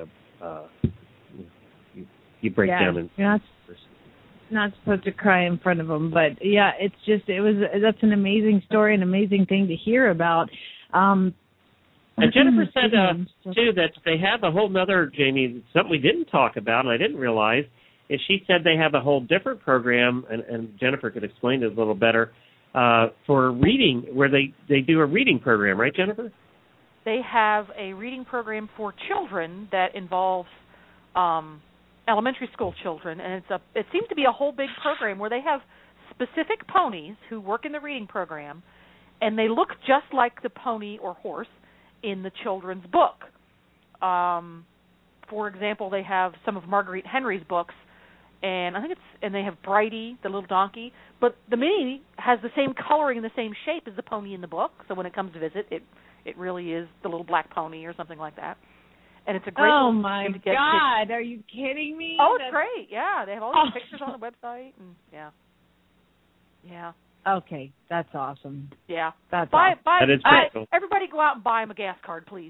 you break down. And you're not supposed to cry in front of them, but yeah, that's an amazing story, an amazing thing to hear about. And Jennifer said too that they have a whole nother, Jamie, something we didn't talk about, and I didn't realize, is she said they have a whole different program, and Jennifer could explain it a little better, for reading, where they do a reading program, right, Jennifer? They have a reading program for children that involves elementary school children, and it seems to be a whole big program where they have specific ponies who work in the reading program, and they look just like the pony or horse in the children's book. For example, they have some of Marguerite Henry's books, and they have Bridie, the little donkey, but the mini has the same coloring and the same shape as the pony in the book, so when it comes to visit, it really is the little black pony or something like that. And it's a great Oh my God! Are you kidding me? Oh, it's great! Yeah, they have all these pictures on the website, and yeah. Okay, that's awesome. Yeah, that's awesome. That is cool. Everybody, go out and buy him a gas card, please.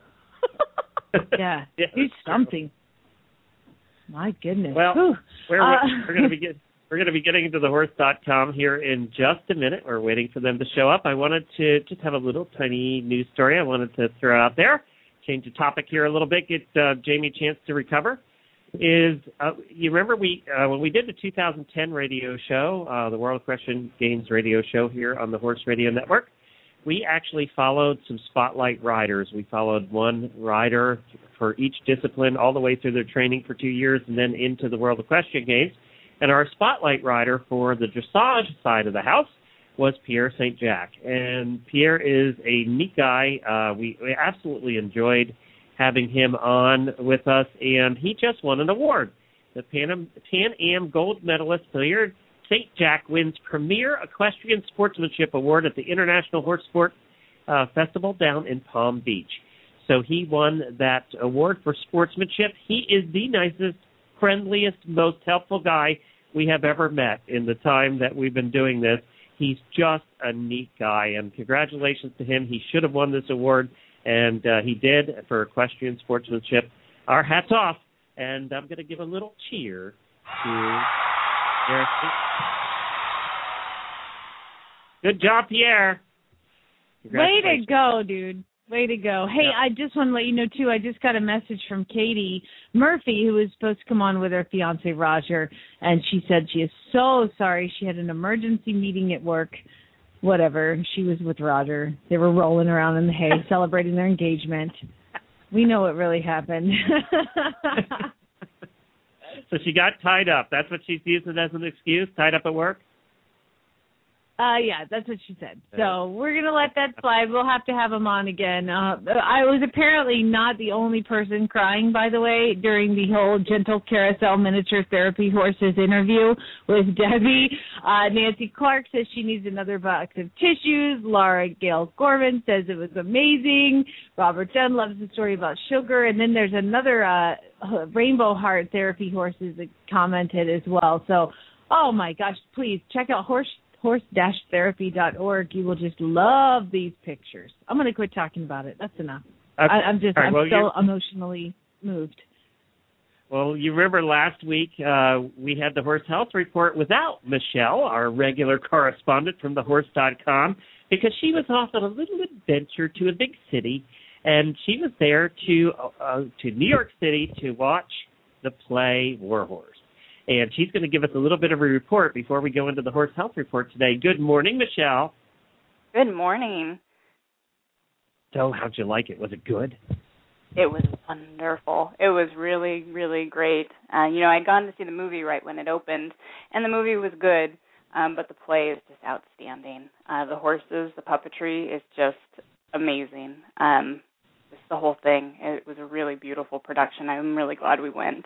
Yeah, do something. My goodness. Well, we're going to be getting into thehorse.com here in just a minute. We're waiting for them to show up. I wanted to just have a little tiny news story I wanted to throw out there. Change the topic here a little bit, get Jamie a chance to recover. You remember when we did the 2010 radio show, the World Equestrian Games radio show here on the Horse Radio Network, we actually followed some spotlight riders. We followed one rider for each discipline all the way through their training for 2 years and then into the World Equestrian Games. And our spotlight rider for the dressage side of the house was Pierre St. Jacques. And Pierre is a neat guy. We absolutely enjoyed having him on with us, and he just won an award. The Pan Am gold medalist Pierre St. Jacques wins Premier Equestrian Sportsmanship Award at the International Horse Sport Festival down in Palm Beach. So he won that award for sportsmanship. He is the nicest, friendliest, most helpful guy we have ever met in the time that we've been doing this. He's just a neat guy, and congratulations to him. He should have won this award, and he did for equestrian sportsmanship. Our hats off, and I'm going to give a little cheer to Eric. Good job, Pierre. Way to go, dude. Way to go. Hey, yep. I just want to let you know, too, I just got a message from Katie Murphy, who was supposed to come on with her fiancé, Roger, and she said she is so sorry. She had an emergency meeting at work. Whatever. She was with Roger. They were rolling around in the hay, celebrating their engagement. We know what really happened. So she got tied up. That's what she's using as an excuse, tied up at work? Yeah, that's what she said. So we're going to let that slide. We'll have to have him on again. I was apparently not the only person crying, by the way, during the whole Gentle Carousel Miniature Therapy Horses interview with Debbie. Nancy Clark says she needs another box of tissues. Laura Gail Gorman says it was amazing. Robert Dunn loves the story about sugar. And then there's another Rainbow Heart Therapy Horses that commented as well. So, oh, my gosh, please check out horse-therapy.org. You will just love these pictures. I'm going to quit talking about it. That's enough. Okay. I'm so emotionally moved. Well, you remember last week we had the Horse Health Report without Michelle, our regular correspondent from thehorse.com, because she was off on a little adventure to a big city, and she was there to New York City to watch the play Warhorse. And she's going to give us a little bit of a report before we go into the Horse Health Report today. Good morning, Michelle. Good morning. So how'd you like it? Was it good? It was wonderful. It was really, really great. I'd gone to see the movie right when it opened, and the movie was good, but the play is just outstanding. The horses, the puppetry is just amazing. Just the whole thing. It was a really beautiful production. I'm really glad we went.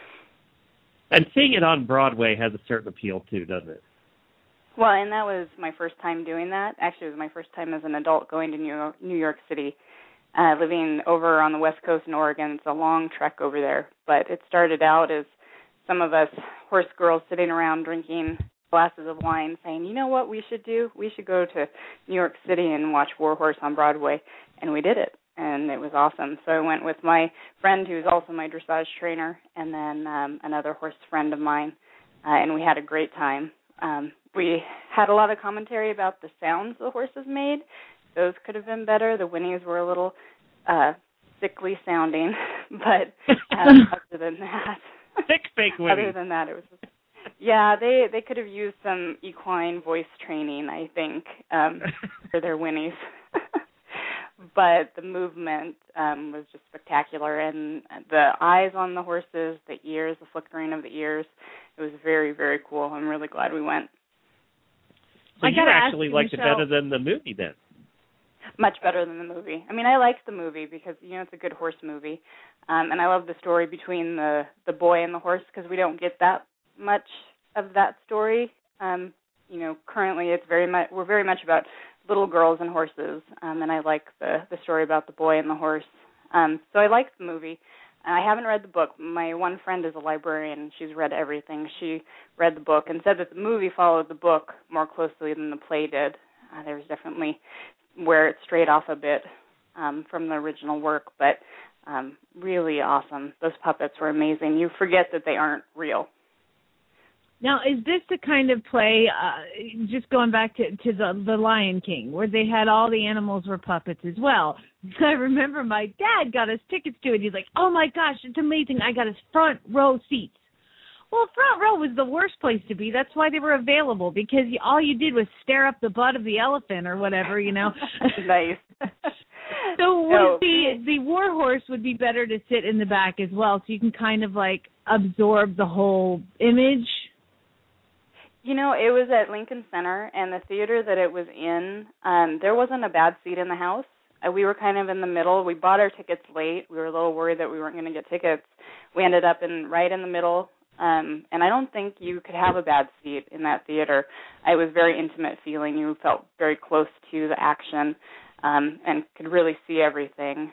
And seeing it on Broadway has a certain appeal, too, doesn't it? Well, and that was my first time doing that. Actually, it was my first time as an adult going to New York City, living over on the West Coast in Oregon. It's a long trek over there. But it started out as some of us horse girls sitting around drinking glasses of wine saying, you know what we should do? We should go to New York City and watch Warhorse on Broadway. And we did it. And it was awesome. So I went with my friend who's also my dressage trainer and then another horse friend of mine, and we had a great time. We had a lot of commentary about the sounds the horses made. Those could have been better. The whinnies were a little sickly sounding, but other than that, sick fake whinnies. Other than that, it was they could have used some equine voice training, I think, for their whinnies. But the movement was just spectacular, and the eyes on the horses, the ears, the flickering of the ears, it was very, very cool. I'm really glad we went. So you actually liked it better than the movie then? Much better than the movie. I mean, I liked the movie because, it's a good horse movie, and I love the story between the boy and the horse because we don't get that much of that story. Currently we're very much about little girls and horses, and I like the story about the boy and the horse. So I liked the movie. I haven't read the book. My one friend is a librarian, and she's read everything. She read the book and said that the movie followed the book more closely than the play did. There was definitely where it strayed off a bit from the original work, but really awesome. Those puppets were amazing. You forget that they aren't real. Now, is this the kind of play, just going back to the Lion King, where they had all the animals were puppets as well? I remember my dad got us tickets to it. He's like, oh, my gosh, it's amazing. I got us front row seats. Well, front row was the worst place to be. That's why they were available, because all you did was stare up the butt of the elephant or whatever, Nice. So the Warhorse would be better to sit in the back as well, so you can kind of, absorb the whole image. It was at Lincoln Center, and the theater that it was in, there wasn't a bad seat in the house. We were kind of in the middle. We bought our tickets late. We were a little worried that we weren't going to get tickets. We ended up right in the middle, and I don't think you could have a bad seat in that theater. It was very intimate feeling. You felt very close to the action and could really see everything.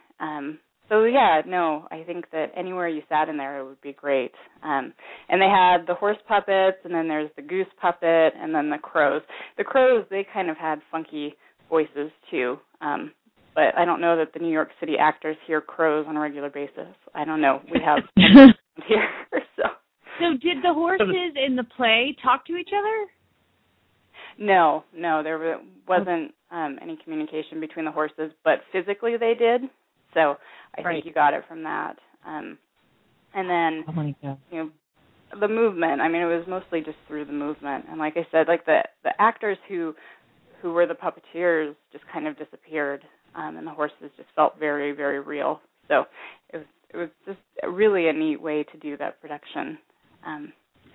I think that anywhere you sat in there, it would be great. And they had the horse puppets, and then there's the goose puppet, and then the crows. The crows, they kind of had funky voices, too. But I don't know that the New York City actors hear crows on a regular basis. I don't know. We have here. So did the horses in the play talk to each other? No, there wasn't any communication between the horses, but physically they did. So I think you got it from that. And then, the movement, it was mostly just through the movement. And like I said, the actors who were the puppeteers just kind of disappeared, and the horses just felt very, very real. So it was just really a neat way to do that production.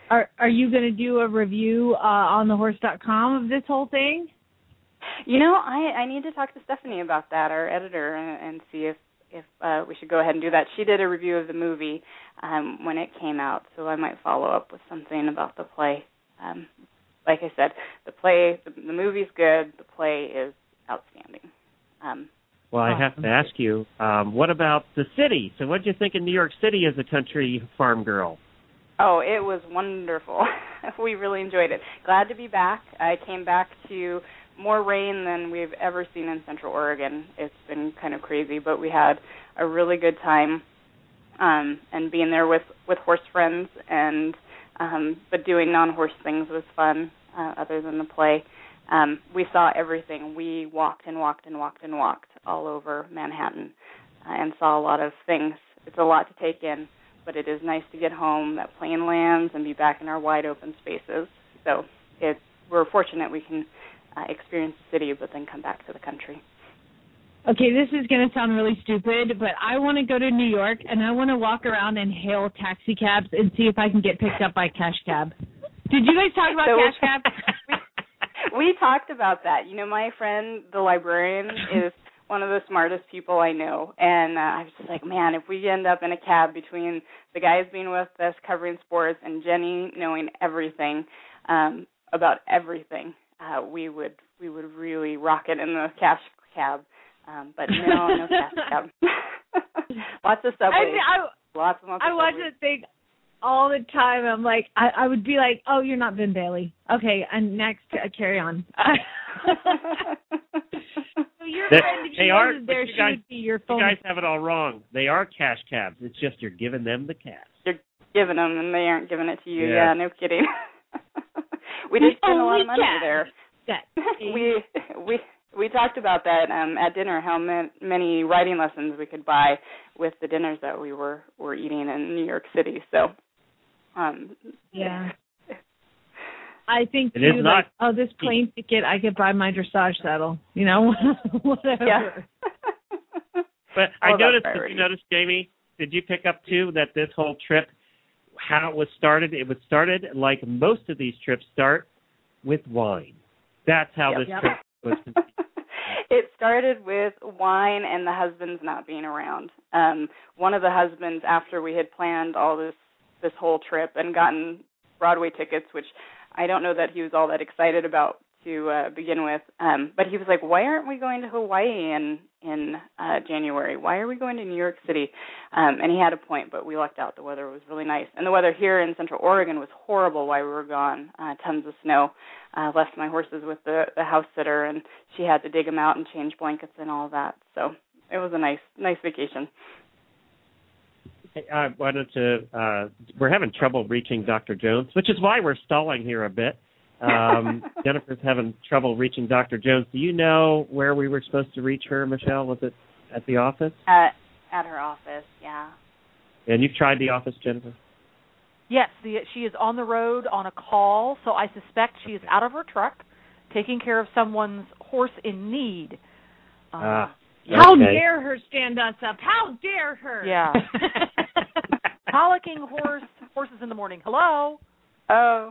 Are you going to do a review on thehorse.com of this whole thing? You know, I need to talk to Stephanie about that, our editor, and see if we should go ahead and do that. She did a review of the movie when it came out, so I might follow up with something about the play. Like I said, the movie's good. The play is outstanding. Well, I have to ask you, what about the city? So what did you think of New York City as a country farm girl? Oh, it was wonderful. We really enjoyed it. Glad to be back. I came back to more rain than we've ever seen in Central Oregon. It's been kind of crazy, but we had a really good time, and being there with horse friends, and but doing non-horse things was fun, other than the play. We saw everything. We walked and walked and walked and walked all over Manhattan and saw a lot of things. It's a lot to take in, but it is nice to get home, that plane lands, and be back in our wide open spaces. So we're fortunate we can experience the city, but then come back to the country. Okay, this is going to sound really stupid, but I want to go to New York, and I want to walk around and hail taxi cabs and see if I can get picked up by Cash Cab. Did you guys talk about Cash Cab? We talked about that. You know, my friend, the librarian, is one of the smartest people I know, and I was just like, man, if we end up in a cab between the guys being with us covering sports and Jenny knowing everything about everything, we would really rock it in the Cash Cab. But no Cash Cab. Lots of subways. Lots and lots of I watch subways. this thing all the time. I'm like, I would be like, oh, you're not Vin Bailey. Okay, and next, carry on. So your friend, if she wasn't there, she would be your phone. You guys have it all wrong. They are cash cabs. It's just you're giving them the cash. You're giving them, and they aren't giving it to you. Yeah, no kidding. We did spend a lot of money there. We talked about that at dinner, how many riding lessons we could buy with the dinners that we were eating in New York City. So, yeah. I think it is not, this plane ticket, I could buy my dressage saddle, whatever. Yeah. But I noticed, did you notice, Jamie, did you pick up, too, that this whole trip, how it was started, like most of these trips start with wine. That's how this trip was conceived. It started with wine and the husbands not being around. One of the husbands, after we had planned all this whole trip and gotten Broadway tickets, which I don't know that he was all that excited about to begin with, but he was like, why aren't we going to Hawaii in January? Why are we going to New York City? And he had a point, but we lucked out. The weather was really nice. And the weather here in Central Oregon was horrible while we were gone, tons of snow. Left my horses with the house sitter, and she had to dig them out and change blankets and all that. So it was a nice vacation. I wanted to, we're having trouble reaching Dr. Jones, which is why we're stalling here a bit. Jennifer's having trouble reaching Dr. Jones. Do you know where we were supposed to reach her, Michelle? Was it at the office? At her office, yeah. And you've tried the office, Jennifer? Yes, she is on the road on a call, so I suspect she is out of her truck taking care of someone's horse in need. How dare her stand us up? How dare her? Yeah. Colicking horses in the morning. Hello? Oh.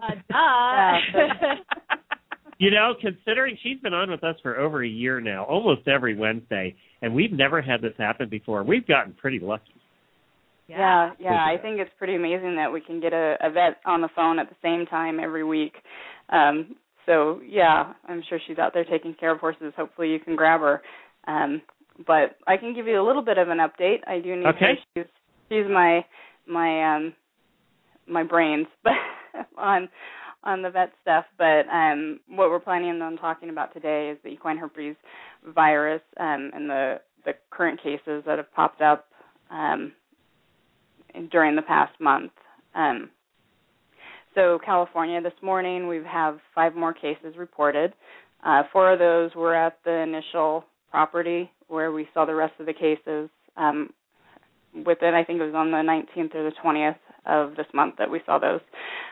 Considering she's been on with us for over a year now, almost every Wednesday, and we've never had this happen before. We've gotten pretty lucky. Yeah. I think it's pretty amazing that we can get a vet on the phone at the same time every week. So, yeah, I'm sure she's out there taking care of horses. Hopefully you can grab her. But I can give you a little bit of an update. I do need her. She's my brains on the vet stuff. But what we're planning on talking about today is the equine herpes virus and the current cases that have popped up during the past month. So California, this morning, we have 5 more cases reported. 4 of those were at the initial property where we saw the rest of the cases within, I think it was on the 19th or the 20th of this month that we saw those.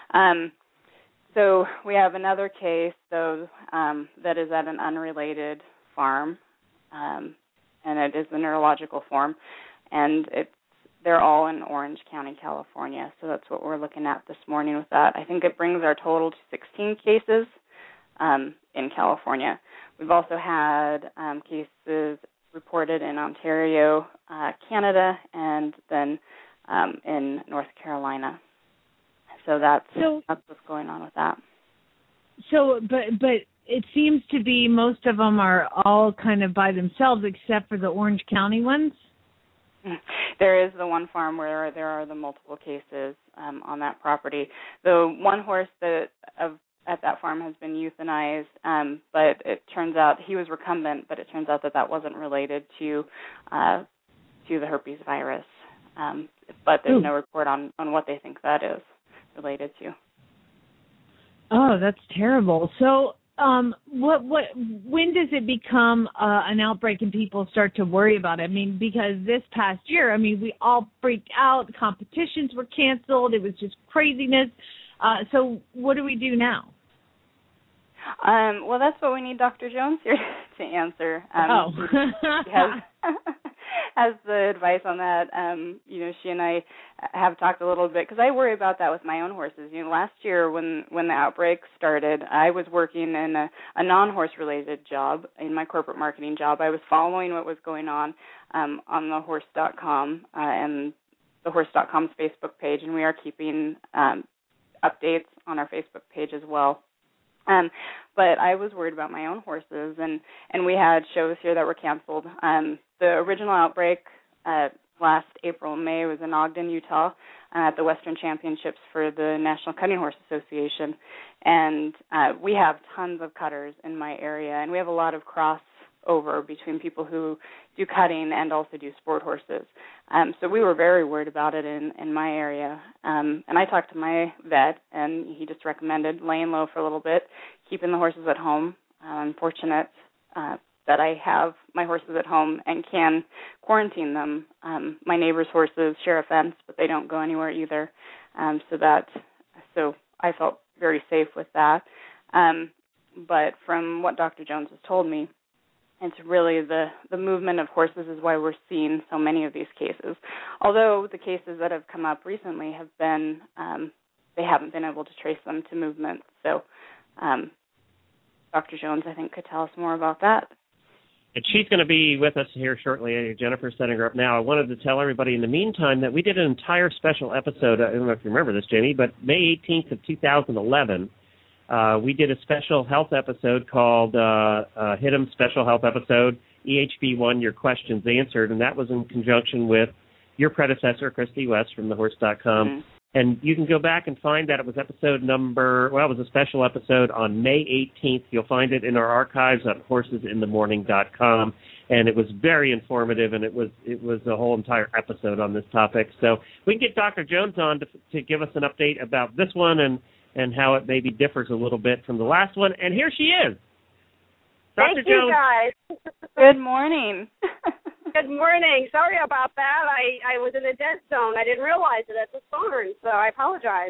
So we have another case, though, that is at an unrelated farm, and it is the neurological form, and they're all in Orange County, California. So that's what we're looking at this morning with that. I think it brings our total to 16 cases in California. We've also had cases reported in Ontario, Canada, and then in North Carolina. So that's what's going on with that. So, but it seems to be most of them are all kind of by themselves, except for the Orange County ones. There is the one farm where there are the multiple cases on that property. The one horse at that farm has been euthanized, but it turns out he was recumbent, but it turns out that wasn't related to the herpes virus. But there's no report on what they think that is related to. Oh, that's terrible. So, when does it become an outbreak and people start to worry about it? I mean, because this past year, I mean, we all freaked out. Competitions were canceled. It was just craziness. So what do we do now? Well, that's what we need Dr. Jones here to answer. She has the advice on that. She and I have talked a little bit because I worry about that with my own horses. Last year when the outbreak started, I was working in a non-horse related job, in my corporate marketing job. I was following what was going on the horse.com and the horse.com's Facebook page, and we are keeping updates on our Facebook page as well. But I was worried about my own horses, and we had shows here that were canceled. The original outbreak last April and May was in Ogden, Utah, at the Western Championships for the National Cutting Horse Association. And we have tons of cutters in my area, and we have a lot of crossover between people who do cutting and also do sport horses. So we were very worried about it in my area. And I talked to my vet, and he just recommended laying low for a little bit, keeping the horses at home. I'm fortunate that I have my horses at home and can quarantine them. My neighbor's horses share a fence, but they don't go anywhere either. So I felt very safe with that. But from what Dr. Jones has told me, it's really the movement of horses is why we're seeing so many of these cases. Although the cases that have come up recently have been, they haven't been able to trace them to movement. So Dr. Jones, I think, could tell us more about that. And she's going to be with us here shortly. Jennifer's setting her up now. I wanted to tell everybody in the meantime that we did an entire special episode. I don't know if you remember this, Jamie, but May 18th of 2011, we did a special health episode called Hit 'em Special Health Episode, EHV1, Your Questions Answered, and that was in conjunction with your predecessor, Christy West from thehorse.com. Mm-hmm. And you can go back and find that. It was episode it was a special episode on May 18th. You'll find it in our archives at horsesinthemorning.com. And it was very informative, and it was a whole entire episode on this topic. So we can get Dr. Jones on to give us an update about this one and how it maybe differs a little bit from the last one. And here she is. Dr. Thank Jones. you, guys. Good morning. Good morning. Sorry about that. I was in a dead zone. I didn't realize it at the barn, so I apologize.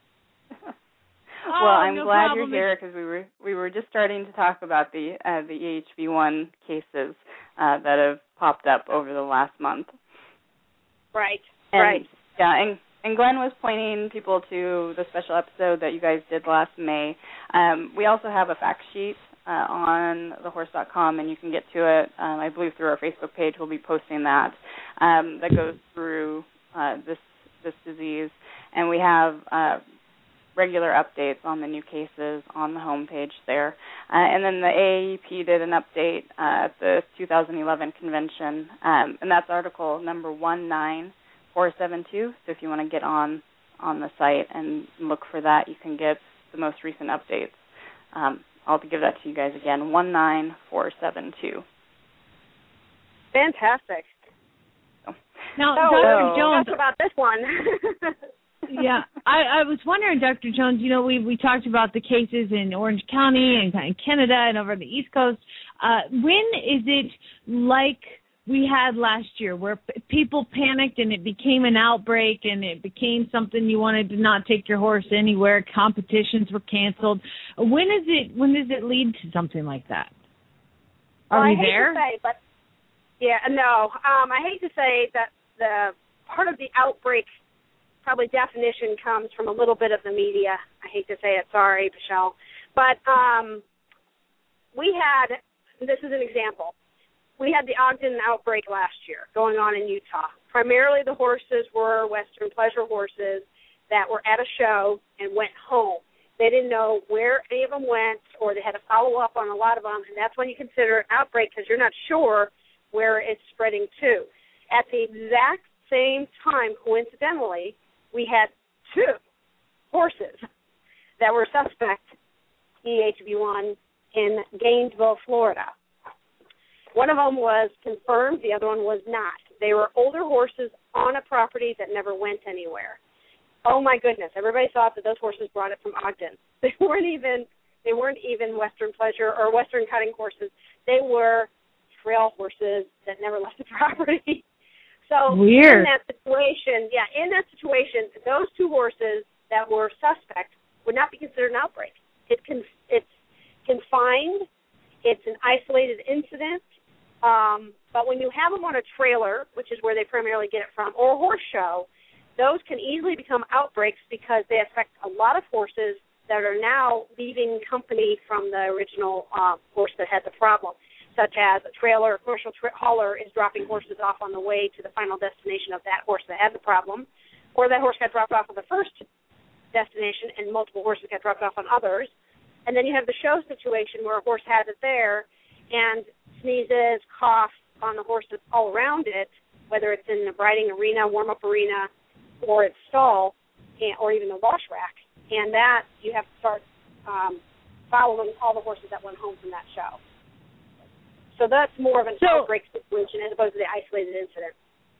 Well, I'm glad you're here because we were just starting to talk about the EHV1 cases that have popped up over the last month. Right. Yeah, and Glenn was pointing people to the special episode that you guys did last May. We also have a fact sheet on thehorse.com, and you can get to it, I believe, through our Facebook page. We'll be posting that. That goes through this disease. And we have regular updates on the new cases on the homepage there. And then the AAEP did an update at the 2011 convention, and that's article number 19472. So if you want to get on the site and look for that, you can get the most recent updates. I'll give that to you guys again, 19472. Fantastic. Now, Dr. Jones, talk about this one. Yeah, I was wondering, Dr. Jones, we talked about the cases in Orange County and Canada and over the East Coast. When is it like we had last year where people panicked and it became an outbreak and it became something you wanted to not take your horse anywhere, competitions were canceled? When does it lead to something like that? Are we there? I hate to say, but yeah, no. I hate to say that the part of the outbreak probably definition comes from a little bit of the media. I hate to say it, sorry, Michelle. But we had, this is an example, we had the Ogden outbreak last year going on in Utah. Primarily the horses were Western pleasure horses that were at a show and went home. They didn't know where any of them went, or they had to follow up on a lot of them, and that's when you consider an outbreak because you're not sure where it's spreading to. At the exact same time, coincidentally, we had 2 horses that were suspect EHV1 in Gainesville, Florida. One of them was confirmed, the other one was not. They were older horses on a property that never went anywhere. Oh my goodness! Everybody thought that those horses brought it from Ogden. They weren't even Western pleasure or Western cutting horses. They were trail horses that never left the property. So weird. In that situation, those 2 horses that were suspect would not be considered an outbreak. It's confined. It's an isolated incident. But when you have them on a trailer, which is where they primarily get it from, or a horse show, those can easily become outbreaks because they affect a lot of horses that are now leaving company from the original horse that had the problem, such as a trailer, a commercial hauler is dropping horses off on the way to the final destination of that horse that had the problem, or that horse got dropped off at the first destination and multiple horses got dropped off on others. And then you have the show situation where a horse has it there and sneezes, coughs on the horses all around it, whether it's in the riding arena, warm-up arena, or its stall, or even the wash rack. And that you have to start following all the horses that went home from that show. So that's more of an outbreak situation as opposed to the isolated incident.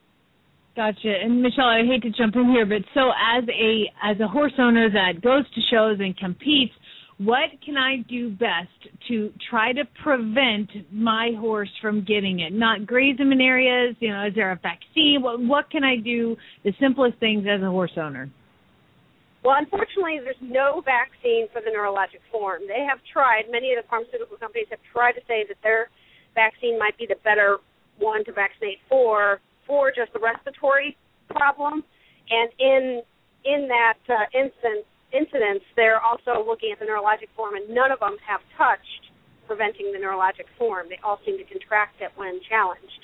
Gotcha. And Michelle, I hate to jump in here, but so as a horse owner that goes to shows and competes, what can I do best to try to prevent my horse from getting it? Not graze him in areas, is there a vaccine? What can I do, the simplest things as a horse owner? Well, unfortunately, there's no vaccine for the neurologic form. They have tried, many of the pharmaceutical companies have tried to say that their vaccine might be the better one to vaccinate for just the respiratory problem. And in that incidents, they're also looking at the neurologic form, and none of them have touched preventing the neurologic form. They all seem to contract it when challenged.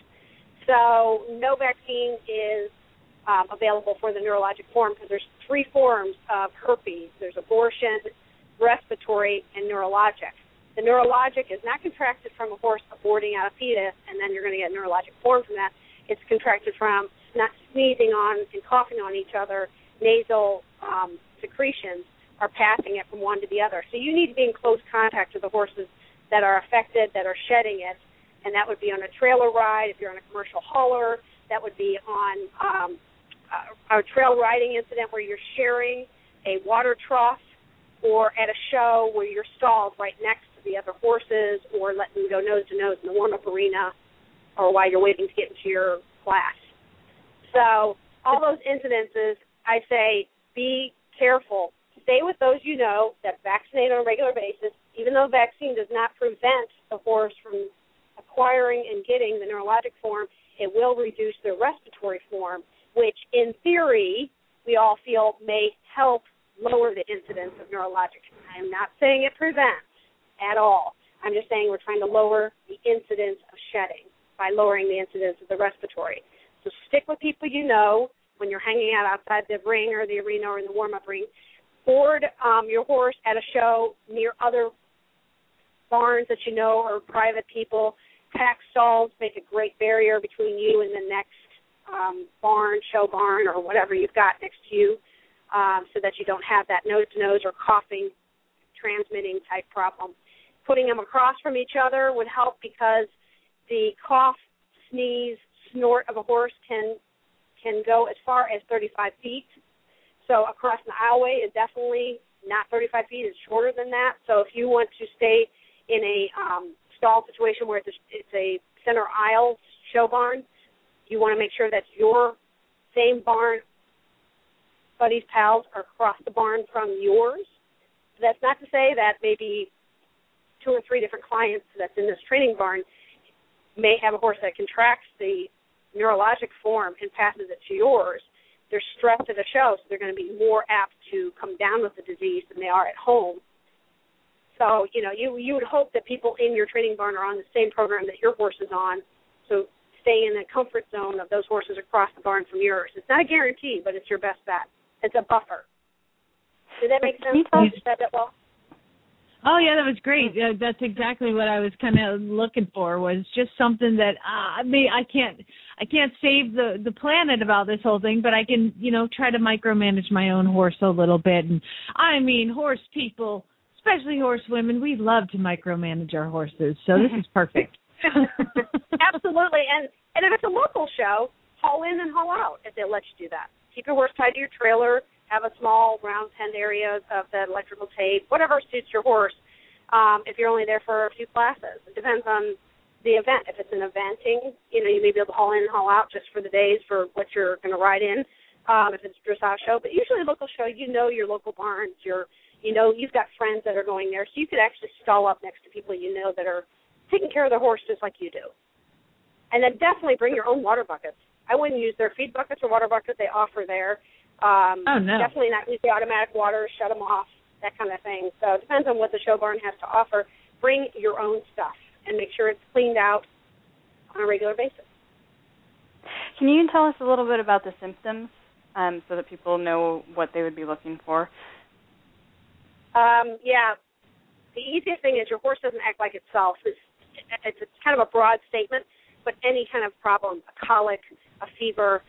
So no vaccine is available for the neurologic form because there's 3 forms of herpes. There's abortion, respiratory, and neurologic. The neurologic is not contracted from a horse aborting out a fetus, and then you're going to get neurologic form from that. It's contracted from not sneezing on and coughing on each other. Nasal secretions are passing it from one to the other. So you need to be in close contact with the horses that are affected, that are shedding it, and that would be on a trailer ride. If you're on a commercial hauler, that would be on a trail riding incident where you're sharing a water trough, or at a show where you're stalled right next to the other horses, or letting them go nose to nose in the warm-up arena, or while you're waiting to get into your class. So all those incidences, I say be careful. Stay with those you know that vaccinate on a regular basis. Even though vaccine does not prevent the horse from acquiring and getting the neurologic form, it will reduce their respiratory form, which in theory we all feel may help lower the incidence of neurologic. I'm not saying it prevents at all. I'm just saying we're trying to lower the incidence of shedding by lowering the incidence of the respiratory. So stick with people you know when you're hanging out outside the ring or the arena or in the warm-up ring. Board your horse at a show near other barns that you know or private people. Pack stalls make a great barrier between you and the next barn, show barn, or whatever you've got next to you, so that you don't have that nose-to-nose or coughing, transmitting type problem. Putting them across from each other would help because the cough, sneeze, snort of a horse can go as far as 35 feet. So across an aisleway is definitely not 35 feet. It's shorter than that. So if you want to stay in a stall situation where it's a center aisle show barn, you want to make sure that your same barn buddies, pals are across the barn from yours. That's not to say that maybe 2 or 3 different clients that's in this training barn may have a horse that contracts the neurologic form and passes it to yours, they're stressed at a show, so they're going to be more apt to come down with the disease than they are at home. So, you would hope that people in your training barn are on the same program that your horse is on, so stay in the comfort zone of those horses across the barn from yours. It's not a guarantee, but it's your best bet. It's a buffer. Did that make sense? You said that well? Oh, yeah, that was great. That's exactly what I was kind of looking for, was just something that, I can't save the planet about this whole thing, but I can, try to micromanage my own horse a little bit. And horse people, especially horse women, we love to micromanage our horses, so this is perfect. Absolutely. And if it's a local show, haul in and haul out if they let you do that. Keep your horse tied to your trailer. Have a small round tent area of the electrical tape, whatever suits your horse, if you're only there for a few classes. It depends on the event. If it's an eventing, you may be able to haul in and haul out just for the days for what you're going to ride in, if it's a dressage show. But usually a local show, your local barns. You've got friends that are going there, so you could actually stall up next to people that are taking care of their horse just like you do. And then definitely bring your own water buckets. I wouldn't use their feed buckets or water buckets they offer there. No. Definitely not use the automatic water, shut them off, that kind of thing. So it depends on what the show barn has to offer. Bring your own stuff and make sure it's cleaned out on a regular basis. Can you tell us a little bit about the symptoms so that people know what they would be looking for? Yeah. The easiest thing is your horse doesn't act like itself. It's kind of a broad statement, but any kind of problem, a colic, a fever,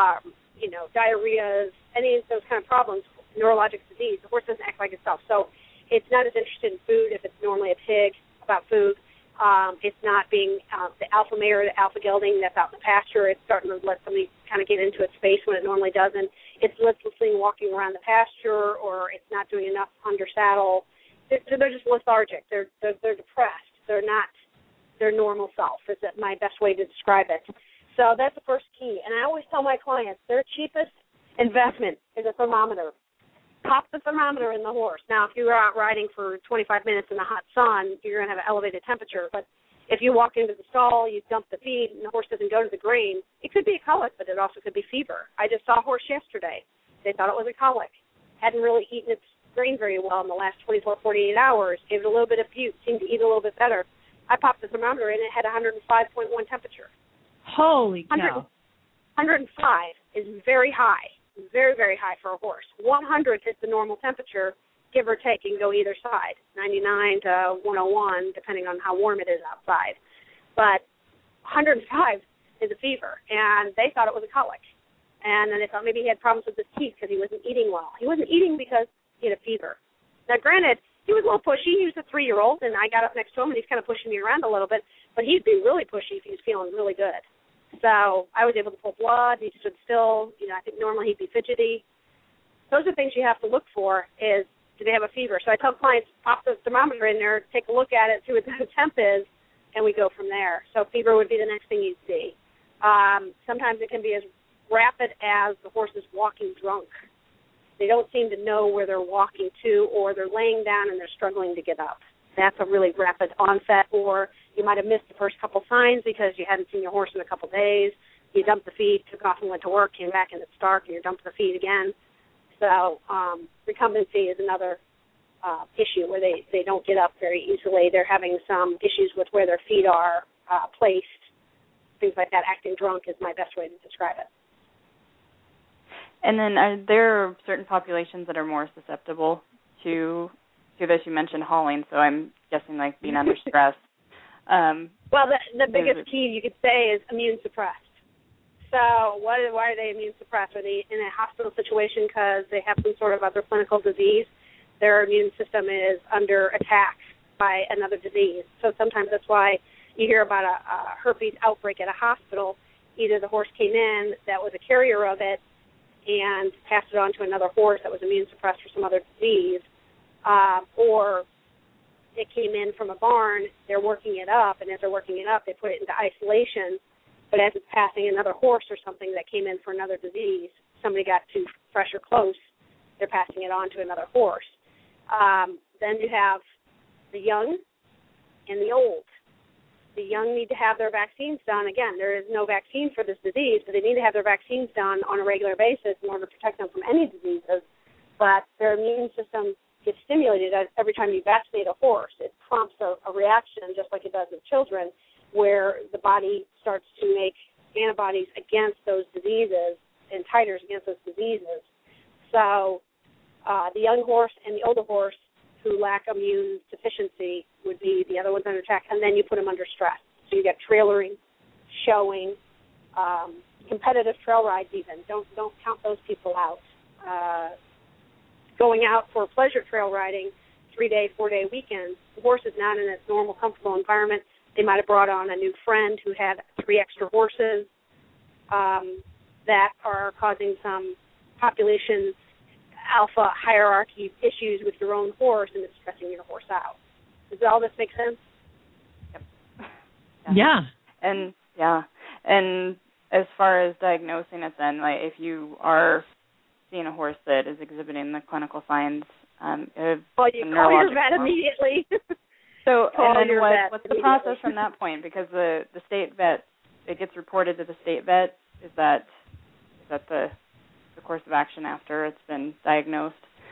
diarrheas, any of those kind of problems, neurologic disease, the horse doesn't act like itself. So it's not as interested in food if it's normally a pig about food. It's not being the alpha mare, the alpha gelding that's out in the pasture. It's starting to let somebody kind of get into its space when it normally doesn't. It's listlessly walking around the pasture, or it's not doing enough under saddle. They're just lethargic. They're depressed. They're not their normal self. Is my best way to describe it. So that's the first key. And I always tell my clients, their cheapest investment is a thermometer. Pop the thermometer in the horse. Now, if you were out riding for 25 minutes in the hot sun, you're going to have an elevated temperature. But if you walk into the stall, you dump the feed, and the horse doesn't go to the grain, it could be a colic, but it also could be fever. I just saw a horse yesterday. They thought it was a colic. Hadn't really eaten its grain very well in the last 24, 48 hours. Gave it a little bit of bute. Seemed to eat a little bit better. I popped the thermometer in. It had 105.1 temperature. Holy cow. 105 is very high, very, very high for a horse. 100 is the normal temperature, give or take. You can go either side, 99 to 101, depending on how warm it is outside. But 105 is a fever, and they thought it was a colic. And then they thought maybe he had problems with his teeth because he wasn't eating well. He wasn't eating because he had a fever. Now, granted, he was a little pushy. He was a 3-year-old, and I got up next to him, and he's kind of pushing me around a little bit. But he'd be really pushy if he was feeling really good. So I was able to pull blood. He stood still. I think normally he'd be fidgety. Those are things you have to look for is, do they have a fever? So I tell clients, pop the thermometer in there, take a look at it, see what the temp is, and we go from there. So fever would be the next thing you'd see. Sometimes it can be as rapid as the horse is walking drunk. They don't seem to know where they're walking to, or they're laying down and they're struggling to get up. That's a really rapid onset, or you might have missed the first couple signs because you hadn't seen your horse in a couple days. You dumped the feed, took off and went to work, came back and it's dark, and you're dumping the feed again. So recumbency is another issue where they don't get up very easily. They're having some issues with where their feet are placed, things like that. Acting drunk is my best way to describe it. And then are there certain populations that are more susceptible to this? You mentioned hauling, so I'm guessing like being under stress. Well, the biggest key you could say is immune suppressed. So why are they immune suppressed? Are they in a hospital situation because they have some sort of other clinical disease? Their immune system is under attack by another disease. So sometimes that's why you hear about a herpes outbreak at a hospital. Either the horse came in that was a carrier of it and passed it on to another horse that was immune suppressed for some other disease, or it came in from a barn, they're working it up, and as they're working it up, they put it into isolation, but as it's passing another horse or something that came in for another disease, somebody got too fresh or close, they're passing it on to another horse. Then you have the young and the old. the young need to have their vaccines done. Again, there is no vaccine for this disease, but they need to have their vaccines done on a regular basis in order to protect them from any diseases. But their immune system gets stimulated every time you vaccinate a horse. It prompts a reaction, just like it does with children, where the body starts to make antibodies against those diseases and titers against those diseases. So the young horse and the older horse who lack immune deficiency would be the other ones under attack, and then you put them under stress. So you get trailering, showing, competitive trail rides even. Don't count those people out. Going out for pleasure trail riding, 3-day, 4-day weekends, the horse is not in its normal, comfortable environment. They might have brought on a new friend who had 3 extra horses that are causing some population alpha hierarchy issues with your own horse, and it's stressing your horse out. Does all this make sense? Yep. Yeah. And as far as diagnosing it, then, like if you are seeing a horse that is exhibiting the clinical signs, you call your vet immediately. So, call and then what's the immediately. process from that point? Because the state vet, it gets reported to the state vet. Is that the course of action after it's been diagnosed?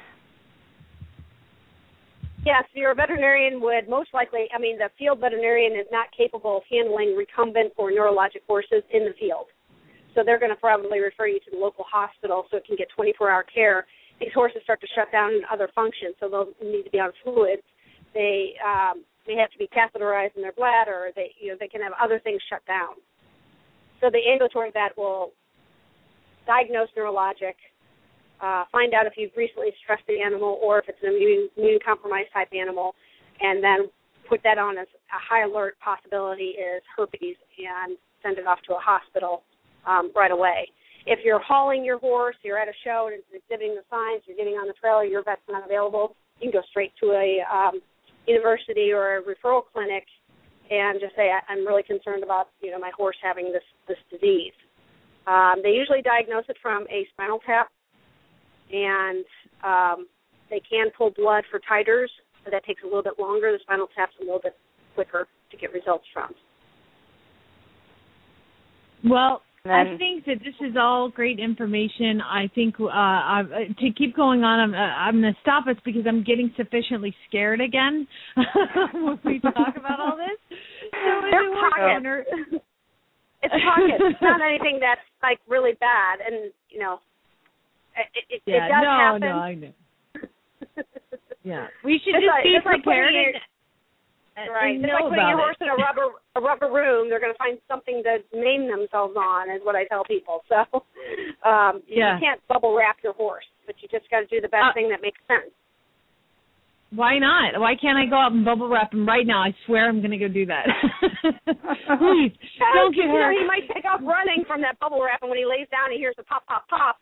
Yes, your veterinarian would most likely, the field veterinarian is not capable of handling recumbent or neurologic horses in the field. So they're going to probably refer you to the local hospital so it can get 24-hour care. These horses start to shut down in other functions, so they'll need to be on fluids. They have to be catheterized in their bladder. They can have other things shut down. So the ambulatory vet will diagnose neurologic, find out if you've recently stressed the animal or if it's an immune-compromised type animal, and then put that on as a high alert possibility is herpes and send it off to a hospital right away. If you're hauling your horse, you're at a show and it's exhibiting the signs, you're getting on the trailer, your vet's not available, you can go straight to a university or a referral clinic and just say, I'm really concerned about my horse having this disease. They usually diagnose it from a spinal tap, and they can pull blood for titers, but that takes a little bit longer. The spinal tap's a little bit quicker to get results from. Well, I think that this is all great information. I think to keep going on, I'm going to stop us because I'm getting sufficiently scared again when we talk about all this. So it's pockets. It's not anything that's like really bad, and it does happen. No, I know. Yeah, we should just be prepared. Right. It's like putting your horse in a rubber room. They're going to find something to name themselves on, is what I tell people. So you can't bubble wrap your horse, but you just got to do the best thing that makes sense. Why not? Why can't I go out and bubble wrap him right now? I swear I'm going to go do that. Please, don't get hurt. He might take off running from that bubble wrap, and when he lays down, he hears a pop, pop, pop,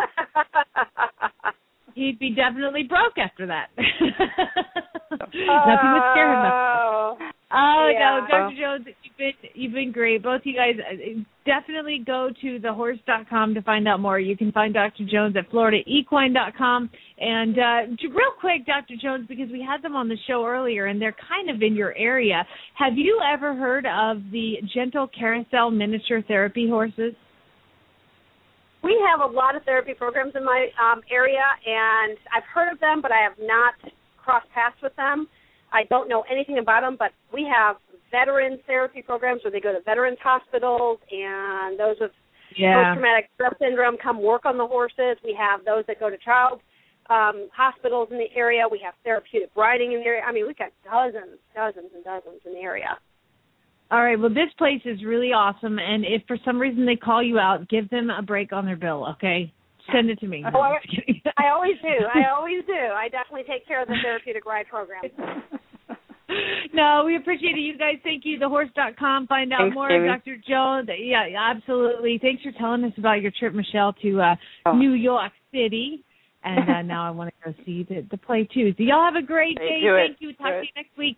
He'd be definitely broke after that. Nothing would scare him enough. No, Dr. Jones, you've been great. Both you guys, definitely go to thehorse.com to find out more. You can find Dr. Jones at floridaequine.com. And real quick, Dr. Jones, because we had them on the show earlier, and they're kind of in your area. Have you ever heard of the Gentle Carousel miniature therapy horses? We have a lot of therapy programs in my area, and I've heard of them, but I have not crossed paths with them. I don't know anything about them, but we have veteran therapy programs where they go to veterans hospitals, and those with post-traumatic stress syndrome come work on the horses. We have those that go to child hospitals in the area. We have therapeutic riding in the area. I mean, we've got dozens and dozens in the area. All right, well, this place is really awesome, and if for some reason they call you out, give them a break on their bill, okay? Send it to me. Oh, I always do. I definitely take care of the therapeutic ride program. No, we appreciate it. You guys, thank you. Thehorse.com. Find out more. Amy. Dr. Jones. Yeah, absolutely. Thanks for telling us about your trip, Michelle, to New York City. And now I want to go see the play, too. So y'all have a great day. Thank you. Talk to you next week.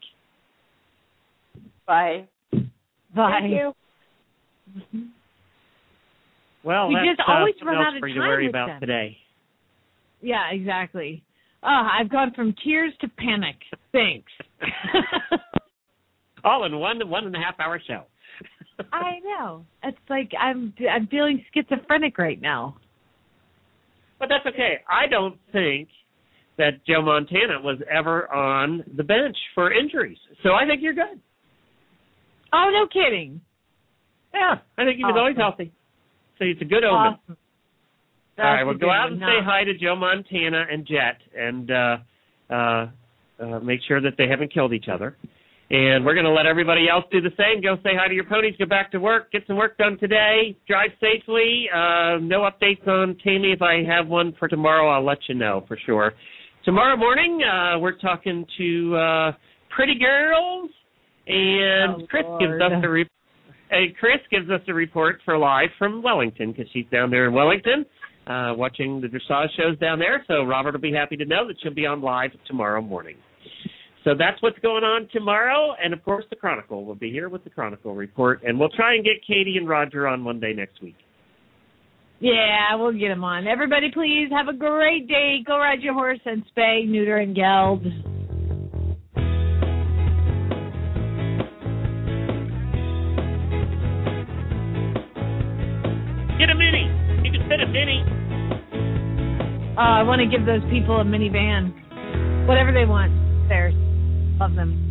Bye. Bye. Thank you. Well, we that's just always run something out else of for you to time worry with about them. today. Yeah, exactly. I've gone from tears to panic. Thanks. All in one 1.5 hour show. I know. It's like I'm feeling schizophrenic right now. But that's okay. I don't think that Joe Montana was ever on the bench for injuries. So I think you're good. Oh, no kidding. Yeah, I think he was always healthy. So it's a good omen. Awesome. All right, well, go out and say hi to Joe Montana and Jet and make sure that they haven't killed each other. And we're going to let everybody else do the same. Go say hi to your ponies, go back to work, get some work done today, drive safely. No updates on Tammy. If I have one for tomorrow, I'll let you know for sure. Tomorrow morning, we're talking to Pretty Girls, and Chris gives us a report for live from Wellington because she's down there in Wellington watching the dressage shows down there. So Robert will be happy to know that she'll be on live tomorrow morning. So that's what's going on tomorrow. And, of course, the Chronicle will be here with the Chronicle report. And we'll try and get Katie and Roger on one day next week. Yeah, we'll get them on. Everybody, please have a great day. Go ride your horse and spay, neuter, and geld. Get a mini. You can fit a mini. I want to give those people a minivan. Whatever they want. Theirs. Love them.